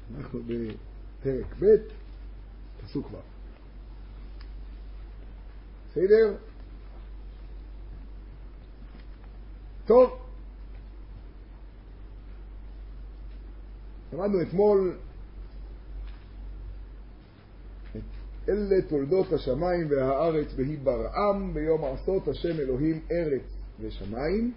אנחנו בפרק ב', פסוק ו'. בסדר? טוב. למדנו אתמול את אלה תולדות השמיים והארץ והיא ברעם ביום עשות השם אלוהים ארץ ושמיים,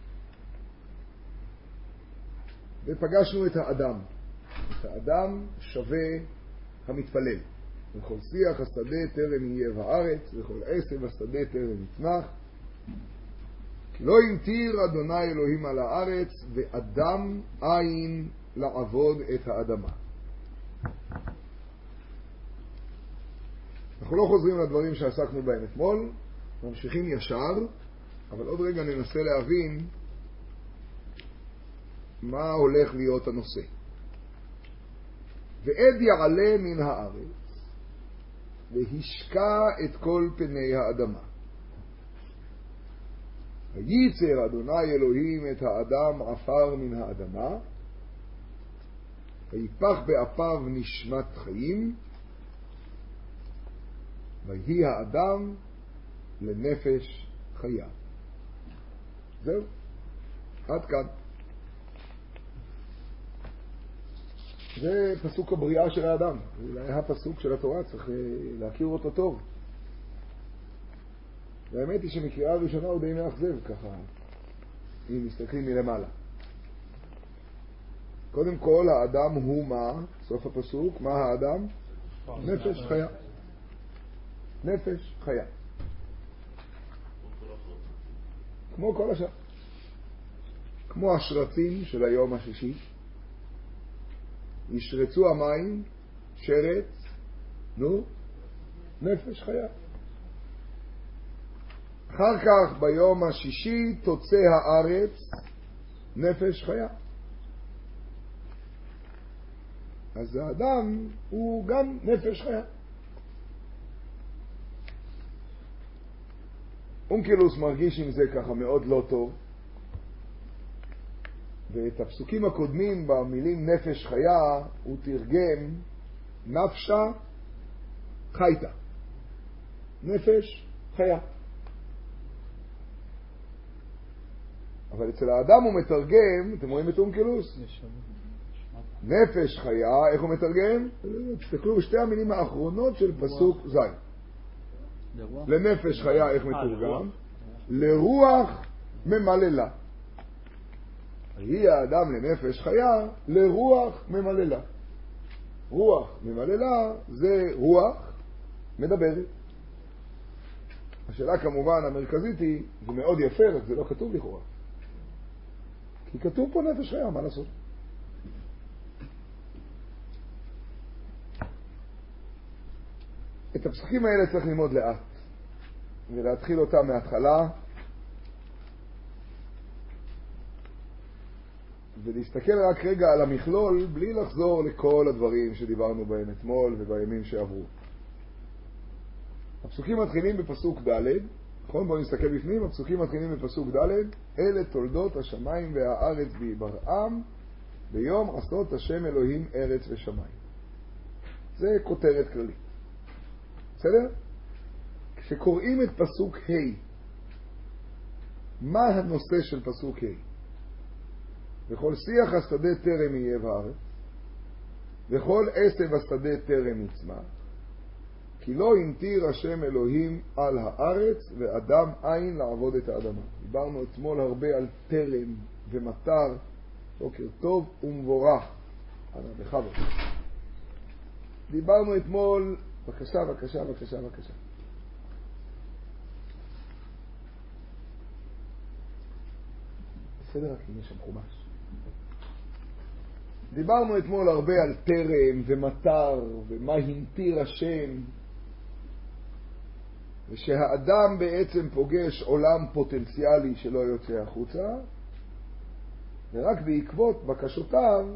ופגשנו את האדם. את האדם שווה המתפלל. וכל שיח השדה טרם יהיה בארץ, וכל עשב השדה טרם יצמח. כי לא ימטיר אדוני אלוהים על הארץ, ואדם אין לעבוד את האדמה. אנחנו לא חוזרים לדברים שעסקנו בהם אתמול, ממשיכים ישר, אבל עוד רגע ננסה להבין מה הולך להיות הנושא. ועד יעלה מן הארץ, והשקע את כל פני האדמה. וייצר אדוני אלוהים את האדם עפר מן האדמה, ויפח באפיו נשמת חיים, ויהי האדם לנפש חיה. זהו, עד כאן. זה פסוק הבריאה של האדם. אולי הפסוק של התורה, צריך להכיר אותו טוב. והאמת היא שמקריאה ראשונה הוא די מאכזב ככה, אם מסתכלים מלמעלה. קודם כל, האדם הוא מה? סוף הפסוק, מה האדם? נפש חיה. נפש חיה. כמו כל השאר. כמו השרצים של היום השישי. ישרצו המים, שרץ, נפש חיה. אחר כך ביום השישי תוצא הארץ, נפש חיה. אז האדם הוא גם נפש חיה. אונקלוס מרגיש עם זה ככה מאוד לא טוב, ואת הפסוקים הקודמים במילים נפש חיה הוא תרגם נפשה חייתה. נפש חיה. אבל אצל האדם הוא מתרגם, אתם רואים את אונקלוס? נפש חיה, איך הוא מתרגם? תסתכלו בשתי המילים האחרונות של פסוק ז'. לנפש חיה איך מתורגם? לרוח ממללה. היא האדם לנפש חיה, לרוח ממללה. רוח ממללה זה רוח מדברת. השאלה כמובן המרכזית היא, זה מאוד יפה, רק זה לא כתוב לכאורה. כי כתוב פה נפש חיה, מה לעשות? את הפסוקים האלה צריך ללמוד לאט, ולהתחיל אותם מההתחלה, ולהסתכל רק רגע על המכלול, בלי לחזור לכל הדברים שדיברנו בהם אתמול ובימים שעברו. הפסוקים מתחילים בפסוק ד', נכון? בואו נסתכל בפנים, הפסוקים מתחילים בפסוק ד', אלה תולדות השמיים והארץ ויברעם, ביום עשות השם אלוהים ארץ ושמיים. זה כותרת כללית. בסדר? כשקוראים את פסוק ה', מה הנושא של פסוק ה'? וכל שיח השדה טרם יהיה בארץ, וכל עשב השדה טרם יצמח, כי לא ימטיר השם אלוהים על הארץ, ואדם אין לעבוד את האדמה. דיברנו אתמול הרבה על טרם ומטר, בוקר טוב ומבורך. בכבוד. דיברנו אתמול, בבקשה. בסדר, רק אם יש שם חומש. דיברנו אתמול הרבה על טרם ומטר ומה המטיר השם, ושהאדם בעצם פוגש עולם פוטנציאלי שלא יוצא החוצה, ורק בעקבות בקשותיו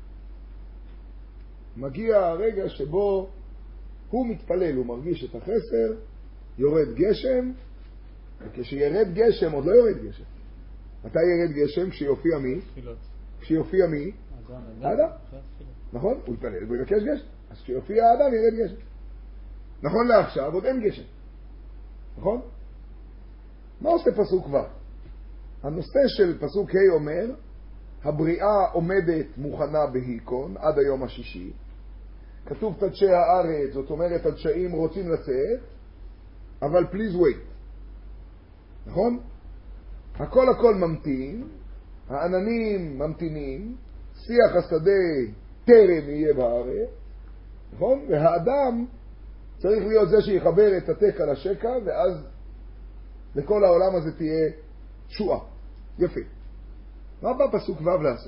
מגיע הרגע שבו הוא מתפלל, הוא מרגיש את החסר, יורד גשם, וכשירד גשם, עוד לא יורד גשם. מתי ירד גשם? כשיופיע מי? כשיופיע מי? האדם. נכון? הוא יתפלל והוא יבקש גשם. אז כשיופיע האדם ירד גשם. נכון לעכשיו עוד אין גשם. נכון? מה עושה פסוק ו'? הנושא של פסוק ה' אומר, הבריאה עומדת מוכנה בהיקון עד היום השישי. כתוב תדשי הארץ, זאת אומרת הדשאים רוצים לצאת, אבל please wait. נכון? הכל ממתין, העננים ממתינים, שיח השדה טרם יהיה בארץ, נכון? והאדם צריך להיות זה שיחבר את התק על השקע, ואז לכל העולם הזה תהיה שועה. יפה. מה בא פסוק ו' לעשות?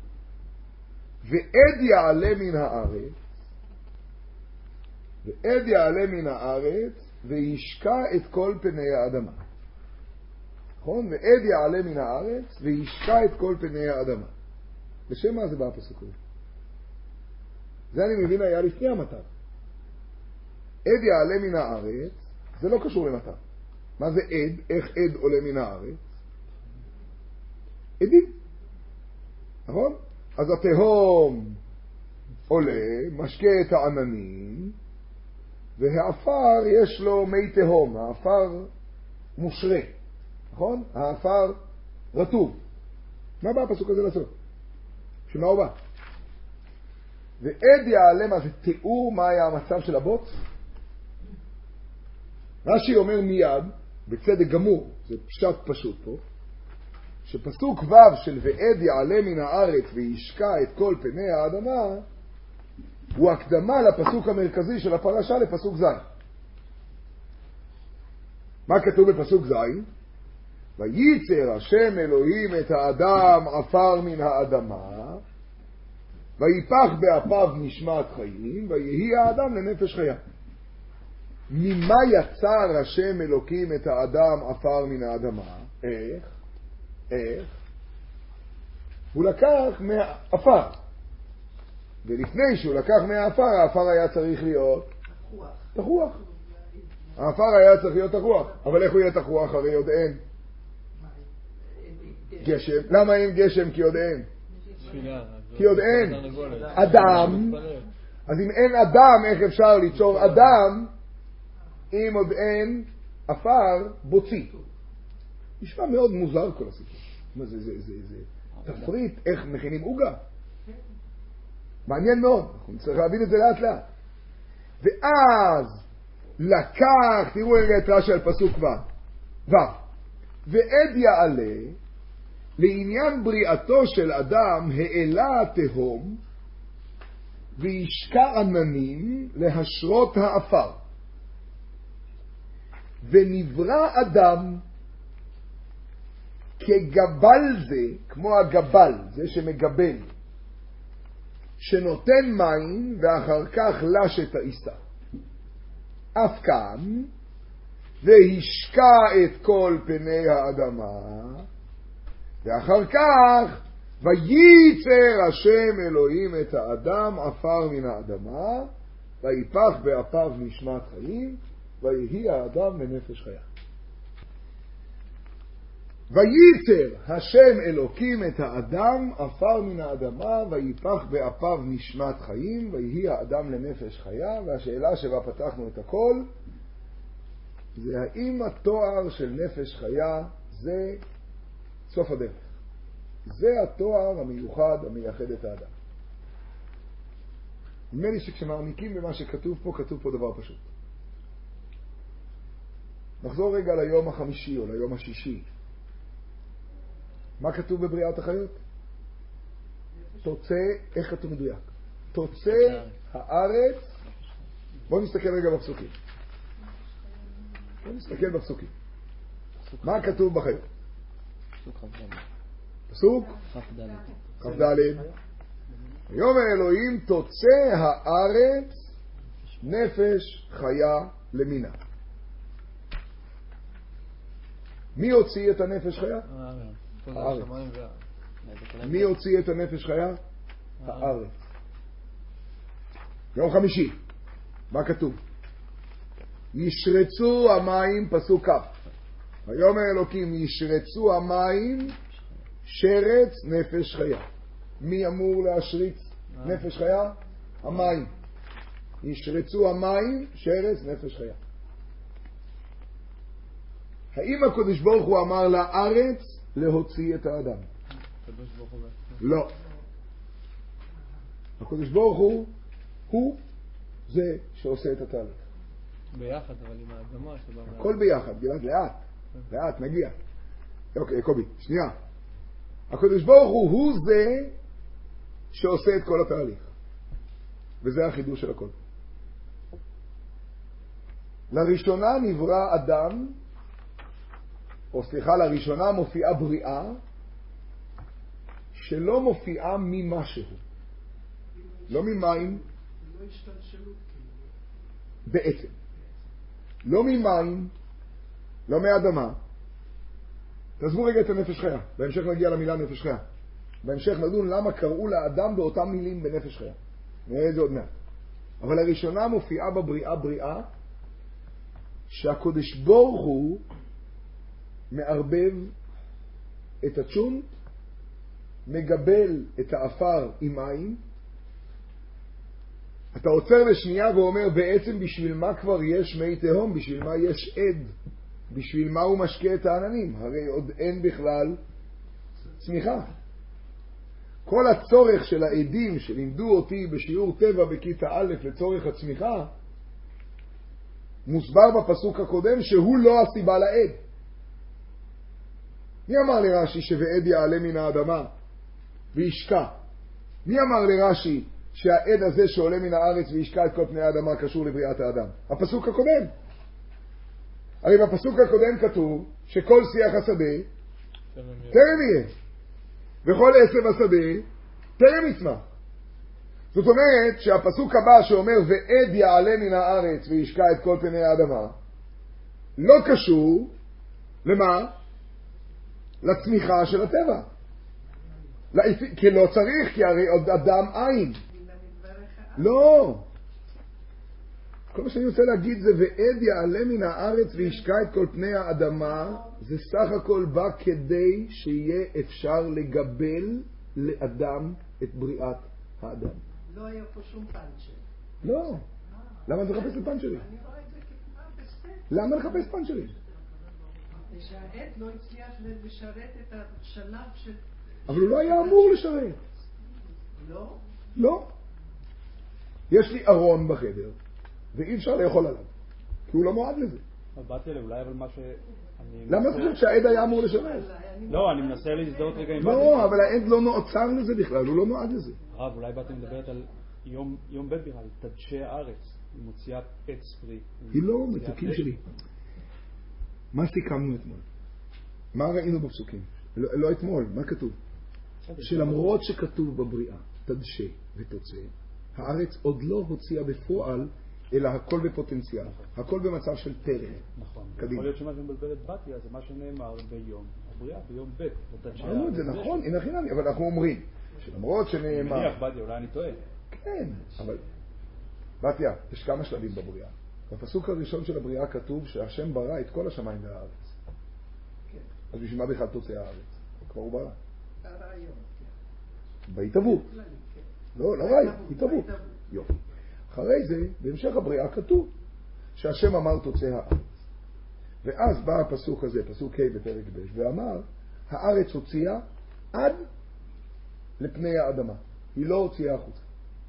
ועד יעלה מן הארץ, ועד יעלה מן הארץ, וישקע את כל פני האדמה. נכון? ועד יעלה מן הארץ, וישקע את כל פני האדמה. בשם מה זה בא הפסוק הזה? זה אני מבין היה לפני המטר. עד יעלה מן הארץ, זה לא קשור למטר. מה זה עד? איך עד עולה מן הארץ? עדים. נכון? אז התהום עולה, משקה את העננים, והאפר יש לו מי תהום, האפר מושרה. נכון? האפר רטוב. מה בא הפסוק הזה לעשות? שמה הוא בא? ועד יעלה, מה זה תיאור מה היה המצב של הבוץ? רש"י אומר מיד, בצדק גמור, זה פשט פשוט פה, שפסוק ו' של ועד יעלה מן הארץ וישקע את כל פני האדמה, הוא הקדמה לפסוק המרכזי של הפרשה לפסוק ז'. מה כתוב בפסוק ז'? וייצר השם אלוהים את האדם עפר מן האדמה, ויפח באפיו נשמת חיים, ויהי האדם לנפש חיה. ממה יצר השם אלוקים את האדם עפר מן האדמה? איך? הוא לקח מהעפר. ולפני שהוא לקח מהעפר, העפר היה צריך להיות תחוח. העפר היה צריך להיות תחוח. אבל איך הוא יהיה תחוח? הרי עוד אין גשם. למה אין גשם? כי עוד אין. כי עוד אין אדם. אז אם אין אדם, איך אפשר ליצור אדם אם עוד אין עפר בוצי? נשמע מאוד מוזר כל הסיפור. מה זה תפריט, איך מכינים עוגה? מעניין מאוד, אנחנו צריך להבין את זה לאט לאט. ואז לקח, תראו רגע את רש"י על פסוק ו', ועד יעלה לעניין בריאתו של אדם העלה התהום וישקע עננים להשרות האפר, ונברא אדם כגבל זה, כמו הגבל, זה שמגבל, שנותן מים ואחר כך לש את העיסה. אף כאן, והשקע את כל פני האדמה, ואחר כך, וייצר השם אלוהים את האדם עפר מן האדמה, ויפח באפיו נשמת חיים, ויהי האדם לנפש חיה. וייצר השם אלוקים את האדם עפר מן האדמה, ויפח באפיו נשמת חיים, ויהי האדם לנפש חיה. והשאלה שבה פתחנו את הכל, זה האם התואר של נפש חיה זה סוף הדרך. זה התואר המיוחד המייחד את האדם. נדמה לי שכשמעמיקים במה שכתוב פה, כתוב פה דבר פשוט. נחזור רגע ליום החמישי או ליום השישי. מה כתוב בבריאת החיות? תוצא, איך כתוב מדויק? תוצא הארץ. בואו נסתכל רגע בפסוקים. מה כתוב בחיות? פסוק כ"ד. ויאמר אלוהים תוצא הארץ נפש חיה למינה. מי הוציא את הנפש חיה? הארץ. מי הוציא את הנפש חיה? הארץ. יום חמישי, מה כתוב? ישרצו המים, פסוק כ'. ויאמר אלוקים ישרצו המים שרץ נפש חיה. מי אמור להשריץ נפש חיה? המים. ישרצו המים, שרץ, נפש חיה. האם הקדוש ברוך הוא אמר לארץ להוציא את האדם? לא. הקדוש ברוך הוא זה שעושה את התהליך. ביחד, אבל עם האדמה שבא... הכל ביחד, גלעד, לאט, נגיע. אוקיי, קובי, שנייה. הקדוש ברוך הוא זה שעושה את כל התהליך. וזה החידוש של הכל. לראשונה נברא אדם, או סליחה, לראשונה מופיעה בריאה, שלא מופיעה ממשהו. לא ממים, לא השתלשלות בעצם. לא ממים, לא מאדמה. תעזבו רגע את הנפש חיה. בהמשך נגיע למילה נפש חיה. בהמשך נדון למה קראו לאדם באותם מילים בנפש חיה. נראה את זה עוד מעט. אבל הראשונה מופיעה בבריאה בריאה, שהקודש ברוך הוא מערבב את הצ'ונט, מגבל את האפר עם מים. אתה עוצר לשנייה ואומר, בעצם בשביל מה כבר יש מי תהום? בשביל מה יש עד? בשביל מה הוא משקה את העננים? הרי עוד אין בכלל צמיחה. כל הצורך של העדים שלימדו אותי בשיעור טבע בכיתה א' לצורך הצמיחה, מוסבר בפסוק הקודם שהוא לא הסיבה לעד. מי אמר לרש"י שבעד יעלה מן האדמה וישקע? מי אמר לרש"י שהעד הזה שעולה מן הארץ וישקע את כל פני האדמה קשור לבריאת האדם? הפסוק הקודם. הרי בפסוק הקודם כתוב שכל שיח השדה טרם יהיה, וכל עשב השדה טרם יצמח. זאת אומרת שהפסוק הבא שאומר ועד יעלה מן הארץ וישקע את כל פני האדמה לא קשור למה? לצמיחה של הטבע. כי לא צריך, כי הרי עוד אדם אין. לא. כל מה שאני רוצה להגיד זה ועד יעלה מן הארץ וישקע את כל פני האדמה, זה סך הכל בא כדי שיהיה אפשר לגבל לאדם את בריאת האדם. לא היה פה שום פנצ'ר. לא. למה אתה מחפש לפנצ'רים? אני רואה את זה כתנאה בספק. למה לחפש פנצ'רים? שהעד לא הצליח לשרת את השלב של... אבל הוא לא היה אמור לשרת. לא? לא. יש לי ארון בחדר, ואי אפשר לאכול עליו, כי הוא לא מועד לזה. באתי אליו, אולי אבל מה ש... למה אתה חושב שהעד היה אמור לשרת? לא, אני מנסה להזדהות רגע עם... לא, אבל העד לא נועצר לזה בכלל, הוא לא נועד לזה. הרב, אולי באתי מדברת על יום בית בכלל, תדשי הארץ, היא מוציאה עץ פרי. היא לא, מתוקים שלי. מה סיכמנו אתמול? מה ראינו בפסוקים? לא אתמול, מה כתוב? שלמרות שכתוב בבריאה, תדשי ותוצא, הארץ עוד לא הוציאה בפועל, אלא הכל בפוטנציאל, הכל במצב של טרם. נכון. יכול להיות שמה שמבלבלת בתיה זה מה שנאמר ביום הבריאה, ביום ב'. זה נכון, הנה חינמי, אבל אנחנו אומרים שלמרות שנאמר... מניח בתיה, אולי אני טועה. כן, אבל... בתיה, יש כמה שלבים בבריאה. בפסוק הראשון של הבריאה כתוב שהשם ברא את כל השמיים והארץ. אז בשביל מה בכלל תוצא הארץ? כבר הוא ברא. הרעיון. בהתהוות. לא רעיון, התהוות. יופי. אחרי זה, בהמשך הבריאה כתוב שהשם אמר תוצא הארץ. ואז בא הפסוק הזה, פסוק ה' בפרק ב', ואמר, הארץ הוציאה עד לפני האדמה. היא לא הוציאה החוצה.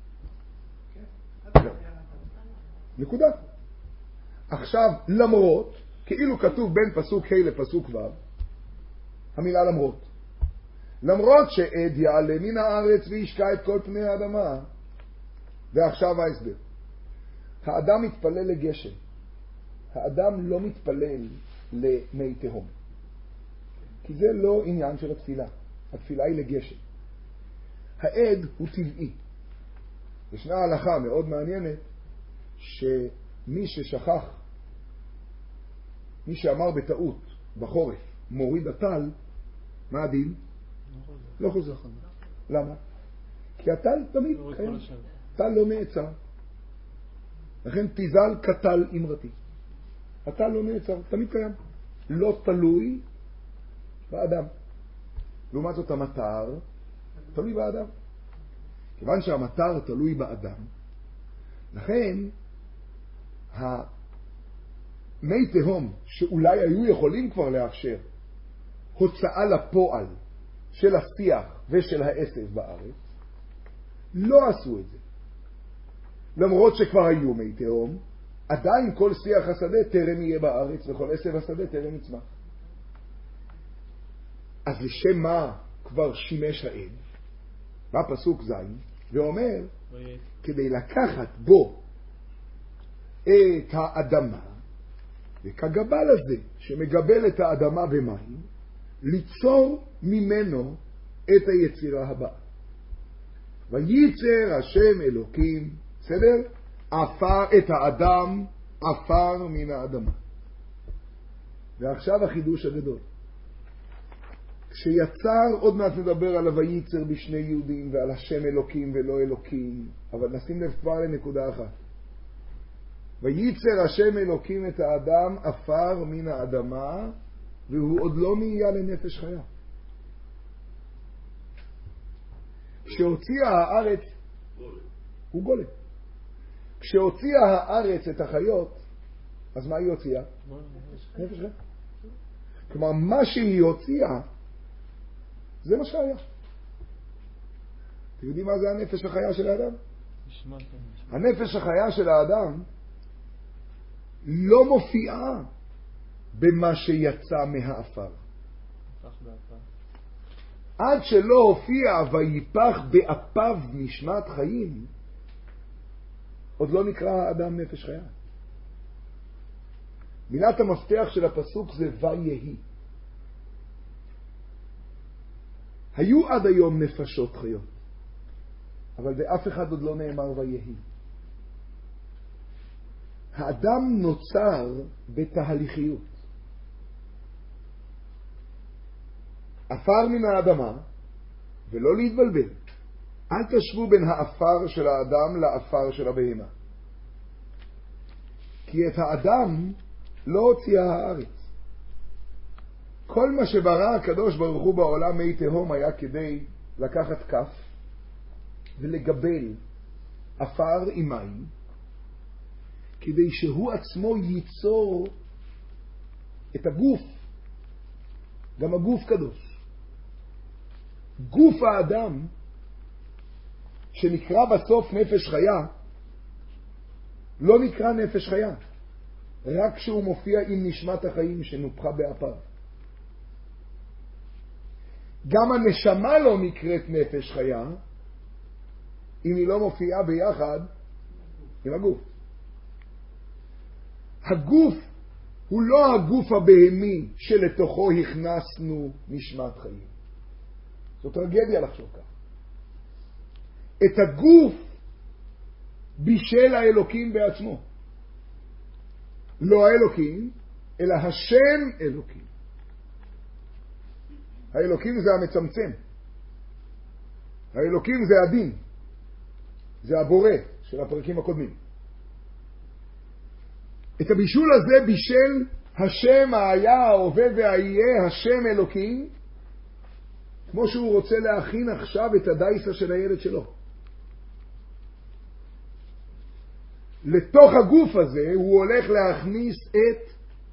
נקודה. עכשיו, למרות, כאילו כתוב בין פסוק ה' לפסוק ו', המילה למרות. למרות שעד יעלה מן הארץ וישקע את כל פני האדמה. ועכשיו ההסבר. האדם מתפלל לגשם. האדם לא מתפלל למי תהום. כי זה לא עניין של התפילה. התפילה היא לגשם. העד הוא טבעי. ישנה הלכה מאוד מעניינת שמי ששכח, מי שאמר בטעות בחורף מוריד הטל, מה הדין? לא חוזר. למה? כי הטל תמיד קיים. הטל לא נעצר. לכן תיזל כטל אמרתי. הטל לא נעצר, תמיד קיים. לא תלוי באדם. לעומת זאת המטר תלוי באדם. כיוון שהמטר תלוי באדם, לכן מי תהום שאולי היו יכולים כבר לאפשר הוצאה לפועל של השיח ושל העשב בארץ, לא עשו את זה. למרות שכבר היו מי תהום, עדיין כל שיח השדה טרם יהיה בארץ וכל עשב השדה טרם יצמח. אז לשם מה כבר שימש העד? בפסוק ז' ואומר, כדי לקחת בו את האדמה, וכגבל הזה שמגבל את האדמה במים, ליצור ממנו את היצירה הבאה. וייצר השם אלוקים, בסדר? עפר את האדם, עפר מן האדמה. ועכשיו החידוש הגדול. כשיצר, עוד מעט נדבר על הוייצר בשני יהודים ועל השם אלוקים ולא אלוקים, אבל נשים לב כבר לנקודה אחת. וייצר השם אלוקים את האדם עפר מן האדמה, והוא עוד לא נהיה לנפש חיה. כשהוציאה הארץ, הוא גולם. כשהוציאה הארץ את החיות, אז מה היא הוציאה? נפש חיה. כלומר, מה שהיא הוציאה, זה מה שהיה. אתם יודעים מה זה הנפש החיה של האדם? הנפש החיה של האדם לא מופיעה במה שיצא מהאפר. עד שלא הופיע ויפח באפיו נשמת חיים, עוד לא נקרא האדם נפש חיה. מילת המפתח של הפסוק זה ויהי. היו עד היום נפשות חיות, אבל באף אחד עוד לא נאמר ויהי. האדם נוצר בתהליכיות. עפר מן האדמה, ולא להתבלבל. אל תשוו בין האפר של האדם לאפר של הבהמה. כי את האדם לא הוציאה הארץ. כל מה שברא הקדוש ברוך הוא בעולם מי תהום היה כדי לקחת כף ולגבל אפר עם מים, כדי שהוא עצמו ייצור את הגוף. גם הגוף קדוש. גוף האדם שנקרא בסוף נפש חיה לא נקרא נפש חיה רק כשהוא מופיע עם נשמת החיים שנופחה באפיו. גם הנשמה לא נקראת נפש חיה אם היא לא מופיעה ביחד עם הגוף. הגוף הוא לא הגוף הבהמי שלתוכו הכנסנו נשמת חיים. זאת טרגדיה לחשוב כך. את הגוף בישל האלוקים בעצמו. לא האלוקים, אלא השם אלוקים. האלוקים זה המצמצם. האלוקים זה הדין. זה הבורא של הפרקים הקודמים. את הבישול הזה בישל השם היה, ההווה והיהיה, השם אלוקים, כמו שהוא רוצה להכין עכשיו את הדייסה של הילד שלו. לתוך הגוף הזה הוא הולך להכניס את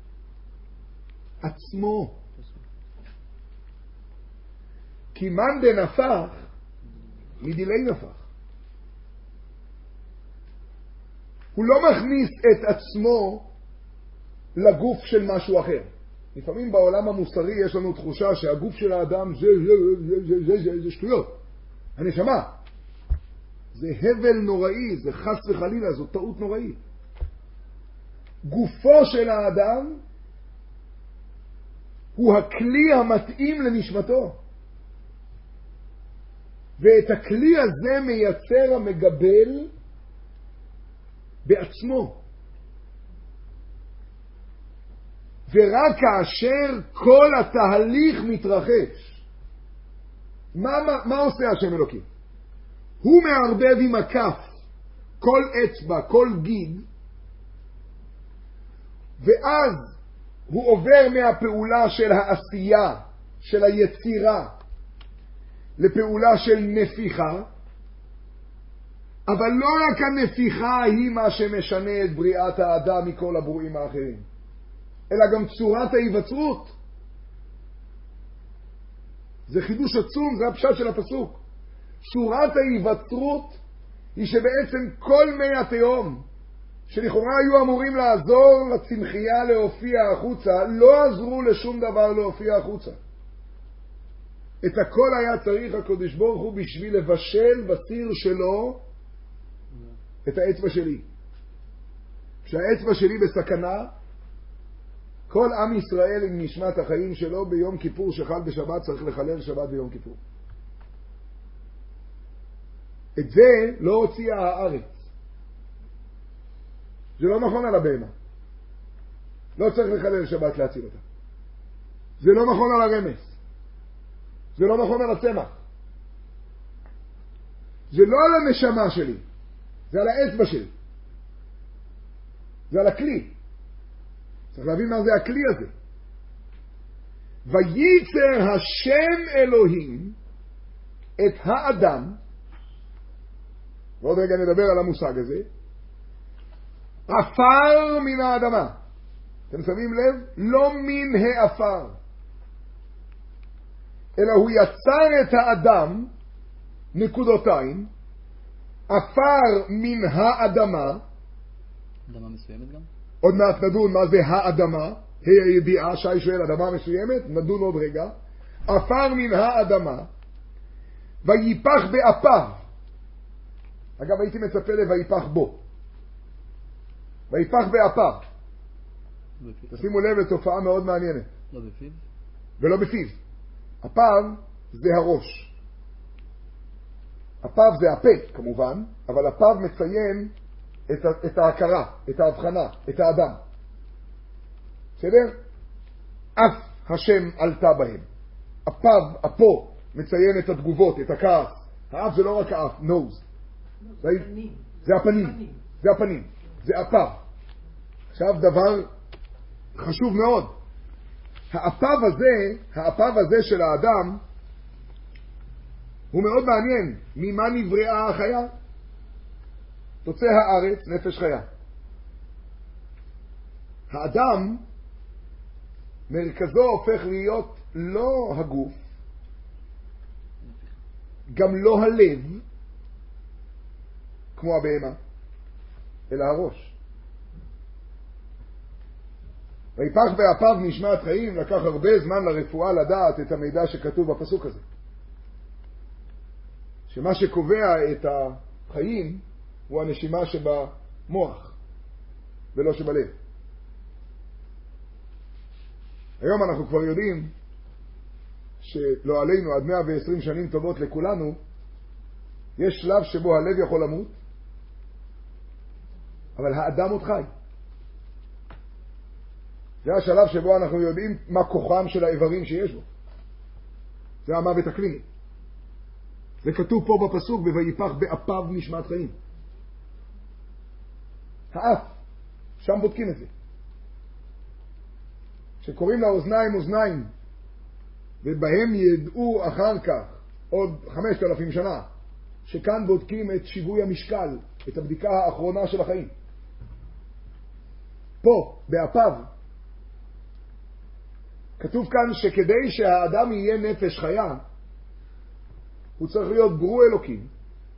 עצמו. כי מן דנפח מדילי נפח. הוא לא מכניס את עצמו לגוף של משהו אחר. לפעמים בעולם המוסרי יש לנו תחושה שהגוף של האדם זה שטויות. הנשמה. זה הבל נוראי, זה חס וחלילה, זו טעות נוראית. גופו של האדם הוא הכלי המתאים לנשמתו. ואת הכלי הזה מייצר המגבל בעצמו. ורק כאשר כל התהליך מתרחש, מה עושה השם אלוקים? הוא מערבב עם הכף כל אצבע, כל גיד, ואז הוא עובר מהפעולה של העשייה, של היצירה, לפעולה של נפיחה, אבל לא רק הנפיחה היא מה שמשנה את בריאת האדם מכל הברואים האחרים, אלא גם צורת ההיווצרות. זה חידוש עצום, זה הפשט של הפסוק. צורת ההיווצרות היא שבעצם כל מי התהום שלכאורה היו אמורים לעזור לצמחייה להופיע החוצה, לא עזרו לשום דבר להופיע החוצה. את הכל היה צריך הקדוש ברוך הוא בשביל לבשל בסיר שלו את האצבע שלי. כשהאצבע שלי בסכנה, כל עם ישראל עם נשמת החיים שלו ביום כיפור שחל בשבת צריך לחלל שבת ביום כיפור. את זה לא הוציאה הארץ. זה לא נכון על הבהמה. לא צריך לחלל שבת להציל אותה. זה לא נכון על הרמס. זה לא נכון על הצמח. זה לא על הנשמה שלי. זה על האצבע שלי. זה על הכלי. צריך להבין מה זה הכלי הזה. וייצר השם אלוהים את האדם, ועוד רגע נדבר על המושג הזה, עפר מן האדמה. אתם שמים לב? לא מן העפר, אלא הוא יצר את האדם, נקודותיים, עפר מן האדמה. אדמה מסוימת גם? עוד מעט נדון מה זה האדמה. היא הידיעה, שי שואל אדמה מסוימת, נדון עוד רגע. עפר מן האדמה, ויפח באפיו. אגב, הייתי מצפה לויפח בו. ויפח באפיו. תשימו לב לתופעה מאוד מעניינת. לא בפיו? ולא בפיו. אפיו זה הראש. אפיו זה הפה, כמובן, אבל אפיו מציין את ההכרה, את ההבחנה, את האדם. בסדר? אף השם עלתה בהם. אפיו, אפו, מציין את התגובות, את הכעס. האף זה לא רק האף, nose. זה הפנים. זה הפנים. זה אפיו. עכשיו דבר חשוב מאוד. האפיו הזה של האדם הוא מאוד מעניין. ממה נבראה החיה? תוצא הארץ נפש חיה. האדם מרכזו הופך להיות לא הגוף, גם לא הלב כמו הבהמה, אלא הראש. ויפח באפיו נשמת חיים. לקח הרבה זמן לרפואה לדעת את המידע שכתוב בפסוק הזה, שמה שקובע את החיים הוא הנשימה שבמוח ולא שבלב. היום אנחנו כבר יודעים שלא עלינו עד 120 שנים טובות לכולנו, יש שלב שבו הלב יכול למות, אבל האדם עוד חי. זה השלב שבו אנחנו יודעים מה כוחם של האיברים שיש בו. זה המוות הקליני. זה כתוב פה בפסוק, ויפח באפיו נשמת חיים. האף, שם בודקים את זה. שקוראים לאוזניים אוזניים, ובהם ידעו אחר כך, עוד 5,000 שנה, שכאן בודקים את שיווי המשקל, את הבדיקה האחרונה של החיים. פה, באפיו, כתוב כאן שכדי שהאדם יהיה נפש חיה, הוא צריך להיות ברוא אלוקים,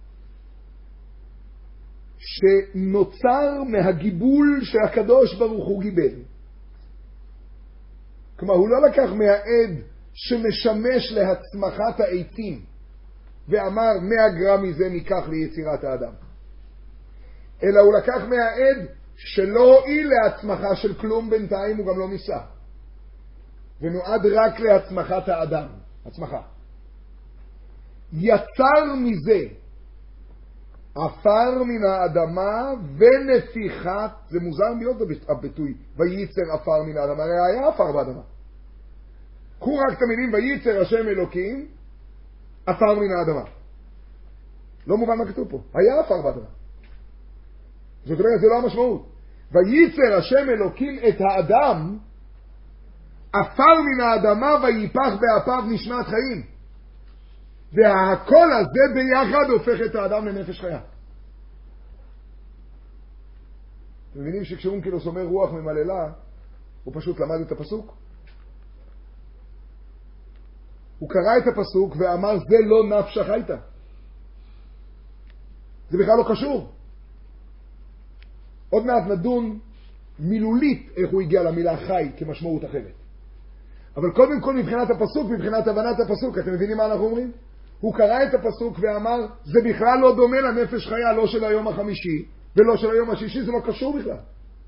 שנוצר מהגיבול שהקדוש ברוך הוא גיבל. כלומר, הוא לא לקח מהעד שמשמש להצמחת העצים, ואמר 100 גרם מזה ניקח ליצירת האדם. אלא הוא לקח מהעד שלא הועיל להצמחה של כלום בינתיים, הוא גם לא ניסה. ונועד רק להצמחת האדם, הצמחה. יצר מזה עפר מן האדמה ונפיחת, זה מוזר מאוד הביטוי, וייצר עפר מן האדמה, הרי היה עפר באדמה. קחו רק את המילים, וייצר השם אלוקים עפר מן האדמה. לא מובן מה כתוב פה, היה עפר באדמה. זאת אומרת, זה לא המשמעות. וייצר השם אלוקים את האדם עפר מן האדמה ויפח באפיו נשמת חיים. והכל הזה ביחד הופך את האדם לנפש חיה. אתם מבינים שכשאונקלוס אומר רוח ממללה, הוא פשוט למד את הפסוק? הוא קרא את הפסוק ואמר זה לא נפש חייתא. זה בכלל לא קשור. עוד מעט נדון מילולית איך הוא הגיע למילה חי כמשמעות אחרת. אבל קודם כל מבחינת הפסוק, מבחינת הבנת הפסוק, אתם מבינים מה אנחנו אומרים? הוא קרא את הפסוק ואמר זה בכלל לא דומה לנפש חיה, לא של היום החמישי ולא של היום השישי, זה לא קשור בכלל.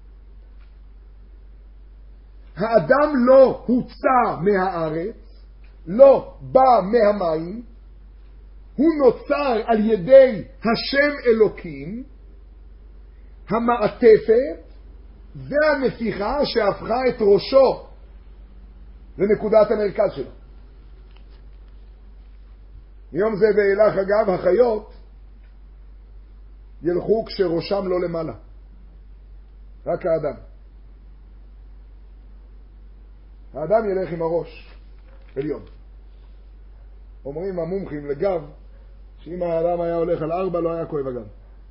האדם לא הוצא מהארץ, לא בא מהמים, הוא נוצר על ידי השם אלוקים, המעטפת והנפיחה שהפכה את ראשו לנקודת המרכז שלו. מיום זה ואילך אגב, החיות ילכו כשראשם לא למעלה. רק האדם. האדם ילך עם הראש עליון. אומרים המומחים לגב, שאם האדם היה הולך על 4 לא היה כואב הגב.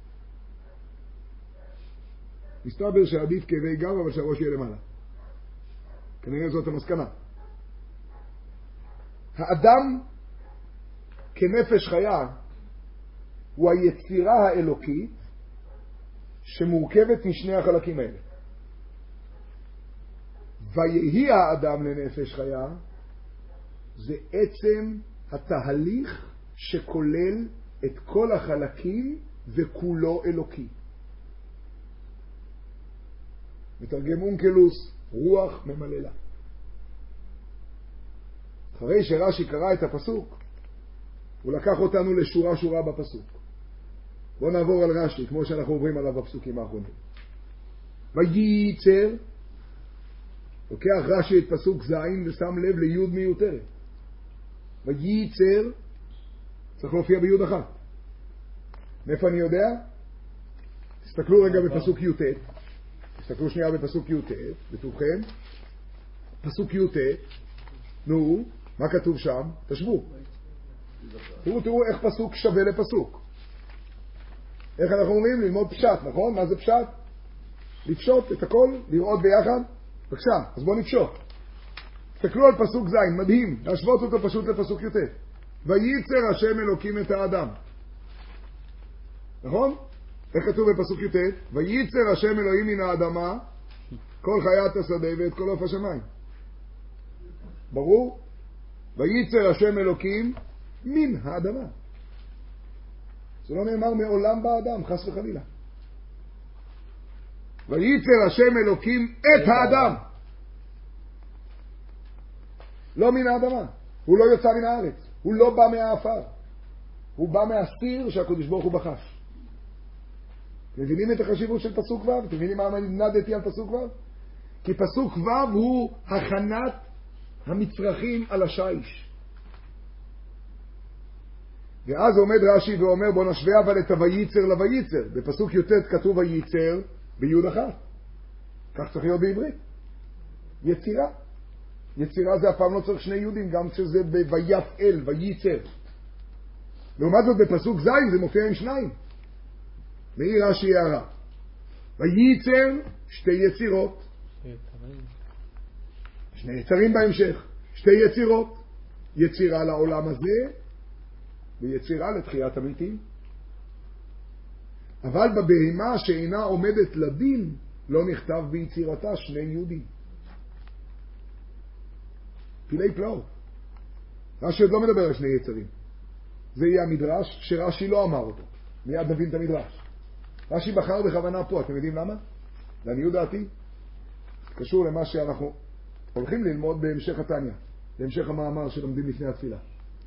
מסתבר שעדיף כאבי גב אבל שהראש יהיה למעלה. כנראה זאת המסקנה. האדם כנפש חיה הוא היצירה האלוקית שמורכבת משני החלקים האלה. ויהי האדם לנפש חיה זה עצם התהליך שכולל את כל החלקים וכולו אלוקי. מתרגם אונקלוס רוח ממללה. אחרי שרש"י קרא את הפסוק הוא לקח אותנו לשורה שורה בפסוק. בואו נעבור על רש"י כמו שאנחנו עוברים עליו בפסוקים האחרונים. וייצר, לוקח רש"י את פסוק זין ושם לב ליוד מיותרת. וייצר צריך להופיע ביוד אחת. מאיפה אני יודע? תסתכלו רגע בפסוק י"ט. תסתכלו שנייה בפסוק י"ט, בטובכם. פסוק י"ט. נו, מה כתוב שם? תשבו. תראו איך פסוק שווה לפסוק. איך אנחנו אומרים? ללמוד פשט, נכון? מה זה פשט? לפשוט את הכל, לראות ביחד. בבקשה, אז בואו נפשוט. תסתכלו על פסוק זין, מדהים, להשוות אותו פשוט לפסוק י"ט. וייצר השם אלוקים את האדם. נכון? איך כתוב בפסוק י"ט? וייצר השם אלוהים מן האדמה כל חיית השדה ואת כל עוף השמיים. ברור? וייצר השם אלוקים מן האדמה. זה לא נאמר מעולם באדם, חס וחלילה. וייצר השם אלוקים את האדם. לא מן האדמה. הוא לא יוצא מן הארץ. הוא לא בא מהאפר. הוא בא מהסיר שהקדוש ברוך הוא בחש. מבינים את החשיבות של פסוק ו'? אתם מבינים מה נדנדתי על פסוק ו'? כי פסוק ו' הוא הכנת המצרכים על השיש. ואז עומד רש"י ואומר בוא נשווה אבל את הוייצר לוייצר. בפסוק י"ט כתוב וייצר ביוד אחת. כך צריך להיות בעברית. יצירה. יצירה זה הפעם לא צריך שני יודים, גם כשזה ויפעל, וייצר. לעומת זאת בפסוק ז' זה מופיע עם שניים. מעיר רש"י הערה. וייצר שתי יצירות. שני יצרים בהמשך. שתי יצירות. יצירה לעולם הזה ויצירה לתחיית המתים. אבל בבהמה שאינה עומדת לדין לא נכתב ביצירתה שני יהודים. פילי פלאות. רש"י עוד לא מדבר על שני יצרים. זה יהיה המדרש שרש"י לא אמר אותו. מיד נבין את המדרש. רש"י בחר בכוונה פה, אתם יודעים למה? לעניות דעתי. קשור למה שאנחנו הולכים ללמוד בהמשך התניא, בהמשך המאמר שלומדים לפני התפילה.